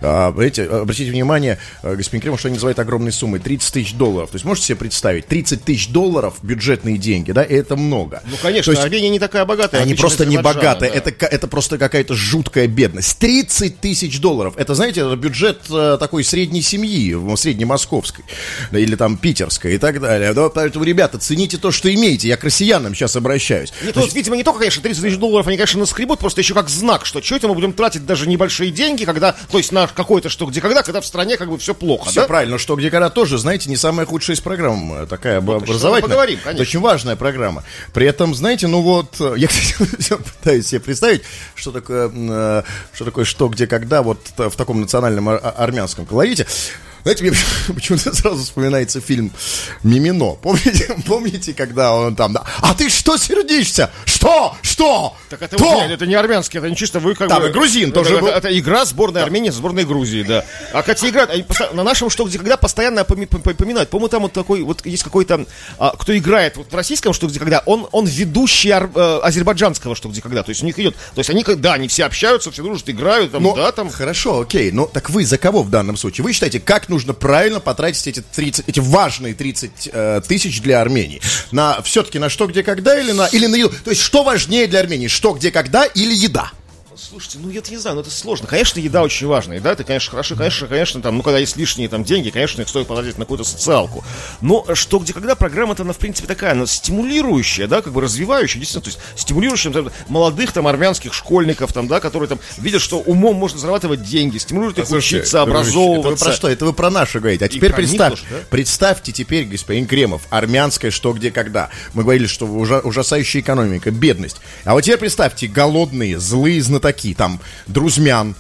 Обратите внимание, господин Кремов, что они называют огромной суммой. $30 тысяч. То есть можете себе представить, $30 тысяч бюджетные деньги, да, это много. Ну, конечно, Армения не такая богатая. Они просто не богатые, да. Это просто какая-то жуткая бедность. $30 тысяч. Это, знаете, это бюджет такой средней семьи, среднемосковской, или там питерской и так далее. Да, поэтому, ребята, цените то, что имеете. Я к россиянам сейчас обращаюсь. Видимо, не только, конечно, $30 тысяч, они, конечно, наскребут, просто еще как знак, что это мы будем тратить даже небольшие деньги, когда, то есть на какое-то «Что, где, когда» в стране как бы все плохо, все да? правильно, «Что, где, когда» тоже, знаете, не самая худшая из программ, такая образовательная. Поговорим, конечно. Очень важная программа. При этом, знаете, я, кстати, пытаюсь себе представить, что такое «Что, где, когда» вот в таком национальном армянском колорите. Знаете, мне почему-то сразу вспоминается фильм «Мимино». Помните, когда он там... Да, а ты что сердишься? Что? Так это не армянский, это не чисто вы как бы... Там и грузин тоже был. Это игра сборной Армении с сборной Грузии, да. А кстати, играют... На нашем «Что, где, когда» постоянно поминают. По-моему, там вот такой... Вот есть какой-то... Кто играет вот в российском «Что, где, когда», он ведущий азербайджанского «Что, где, когда». То есть у них идет... То есть они все общаются, все дружат, играют. Там. Хорошо, окей. Так вы за кого в данном случае? Вы считаете, как нужно правильно потратить эти важные 30 тысяч для Армении? Все-таки на «Что, где, когда» или на еду? То есть что важнее для Армении? «Что, где, когда» или еда? Слушайте, я не знаю, это сложно. Конечно, еда очень важна. Еда, это, конечно, хорошо. Конечно, там, когда есть лишние там деньги, конечно, их стоит потратить на какую-то социалку. Но «Что, где, когда» программа-то, она, в принципе, такая, она стимулирующая, да, как бы развивающая, действительно, то есть стимулирующая там, молодых там армянских школьников, там, да, которые там видят, что умом можно зарабатывать деньги, стимулируют их учиться, образовываться. Это вы про что? Это вы про наше говорите. А теперь представьте теперь, господин Кремов, армянское «Что, где, когда». Мы говорили, что ужасающая экономика, бедность. А вот теперь представьте, голодные, злые знатоки, там, Друзмян,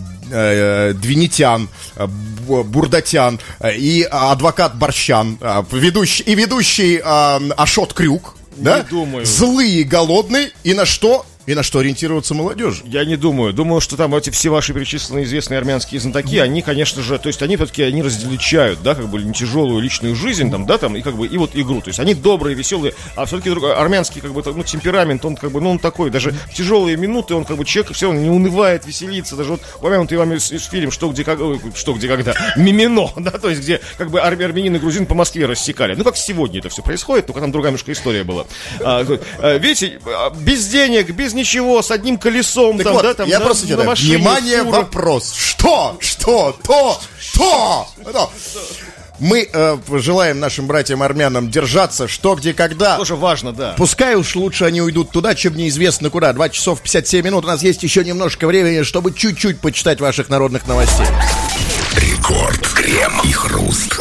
Двинитян, Бурдатян и адвокат Борщан, ведущий Ашот Крюк, да? Думаю. Злые, голодные, и на что ориентироваться молодежи? Я не думаю. Думаю, что там эти все ваши перечисленные известные армянские знатоки, они, конечно же, то есть они все-таки различают, да, как бы не тяжелую личную жизнь, там, да, там, и как бы, и вот игру. То есть они добрые, веселые, а все-таки армянский, как бы, темперамент, он как бы, он такой, даже в тяжелые минуты, он как бы человек, все, он не унывает, веселится. Даже вот упомянутый вами из фильма «Что, где, когда», «Мимино», да, то есть где, как бы, армянин и грузин по Москве рассекали. Ну, как сегодня это все происходит, только там другая немножко история была. Видите, без денег, без ничего, с одним колесом. Так там, вот, да, там, я просто на машине, внимание, вопрос. Что? Мы желаем нашим братьям-армянам держаться, что, где, когда. Тоже важно, да. Пускай уж лучше они уйдут туда, чем неизвестно куда. 2 часов 57 минут. У нас есть еще немножко времени, чтобы чуть-чуть почитать ваших народных новостей. Рекорд, крем и хруст.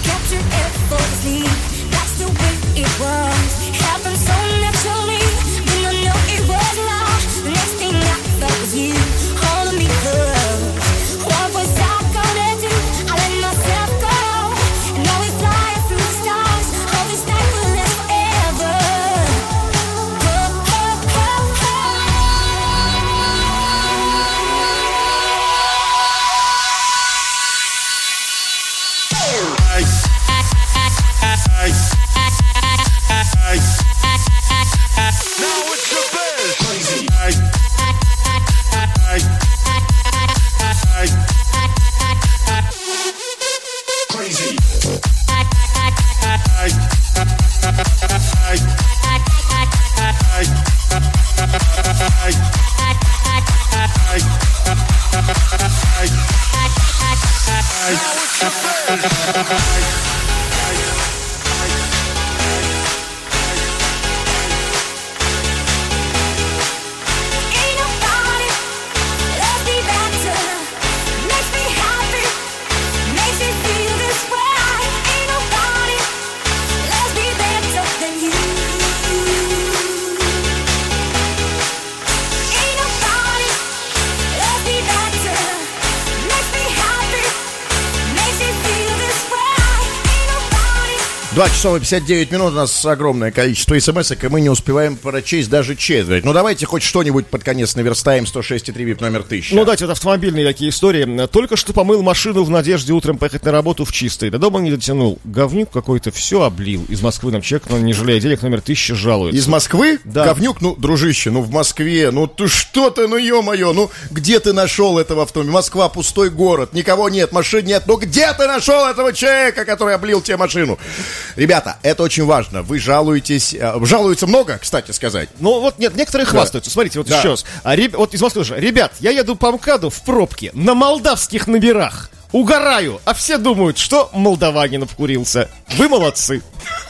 Часов и 59 минут, у нас огромное количество смс-ок, и мы не успеваем прочесть даже четверть. Ну, давайте хоть что-нибудь под конец наверстаем. 106,3 VIP номер 1000. Ну, дайте, вот автомобильные такие истории. Только что помыл машину в надежде утром поехать на работу в чистой. До дома не дотянул. Говнюк какой-то все облил. Из Москвы нам человек, но не жалея денег, номер 1000 жалуется. Из Москвы? Да. Говнюк? Ну, дружище, ну в Москве, ну ты что ты, ну ё-моё, ну где ты нашел этого автомобиля? Москва пустой город, никого нет, машин нет. Ну где ты нашел этого человека, который облил тебе машину? Ребята, это очень важно. Вы жалуетесь. Жалуются много, кстати сказать. Ну вот нет, некоторые хвастаются. Смотрите, вот еще раз. Вот из Москвы же. Ребят, я еду по МКАДу в пробке на молдавских номерах. Угораю, а все думают, что молдаванин обкурился. Вы молодцы.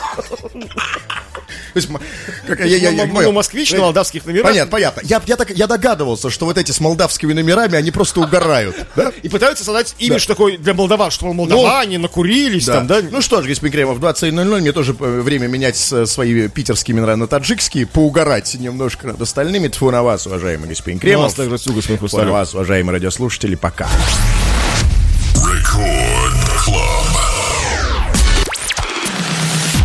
То есть, москвич на молдавских номерах. Понятно. Я догадывался, что вот эти с молдавскими номерами, они просто угорают. Да? И пытаются создать имидж такой для молдаван, что молдаване накурились там, да? Ну что ж, господин Кремов, в 20:00 мне тоже время менять свои питерские номера на таджикские, поугарать немножко над остальными. Тьфу на вас, уважаемый господин Кремов. На вас также, господин Хрусталев. На вас, уважаемые радиослушатели, пока. Рекорд.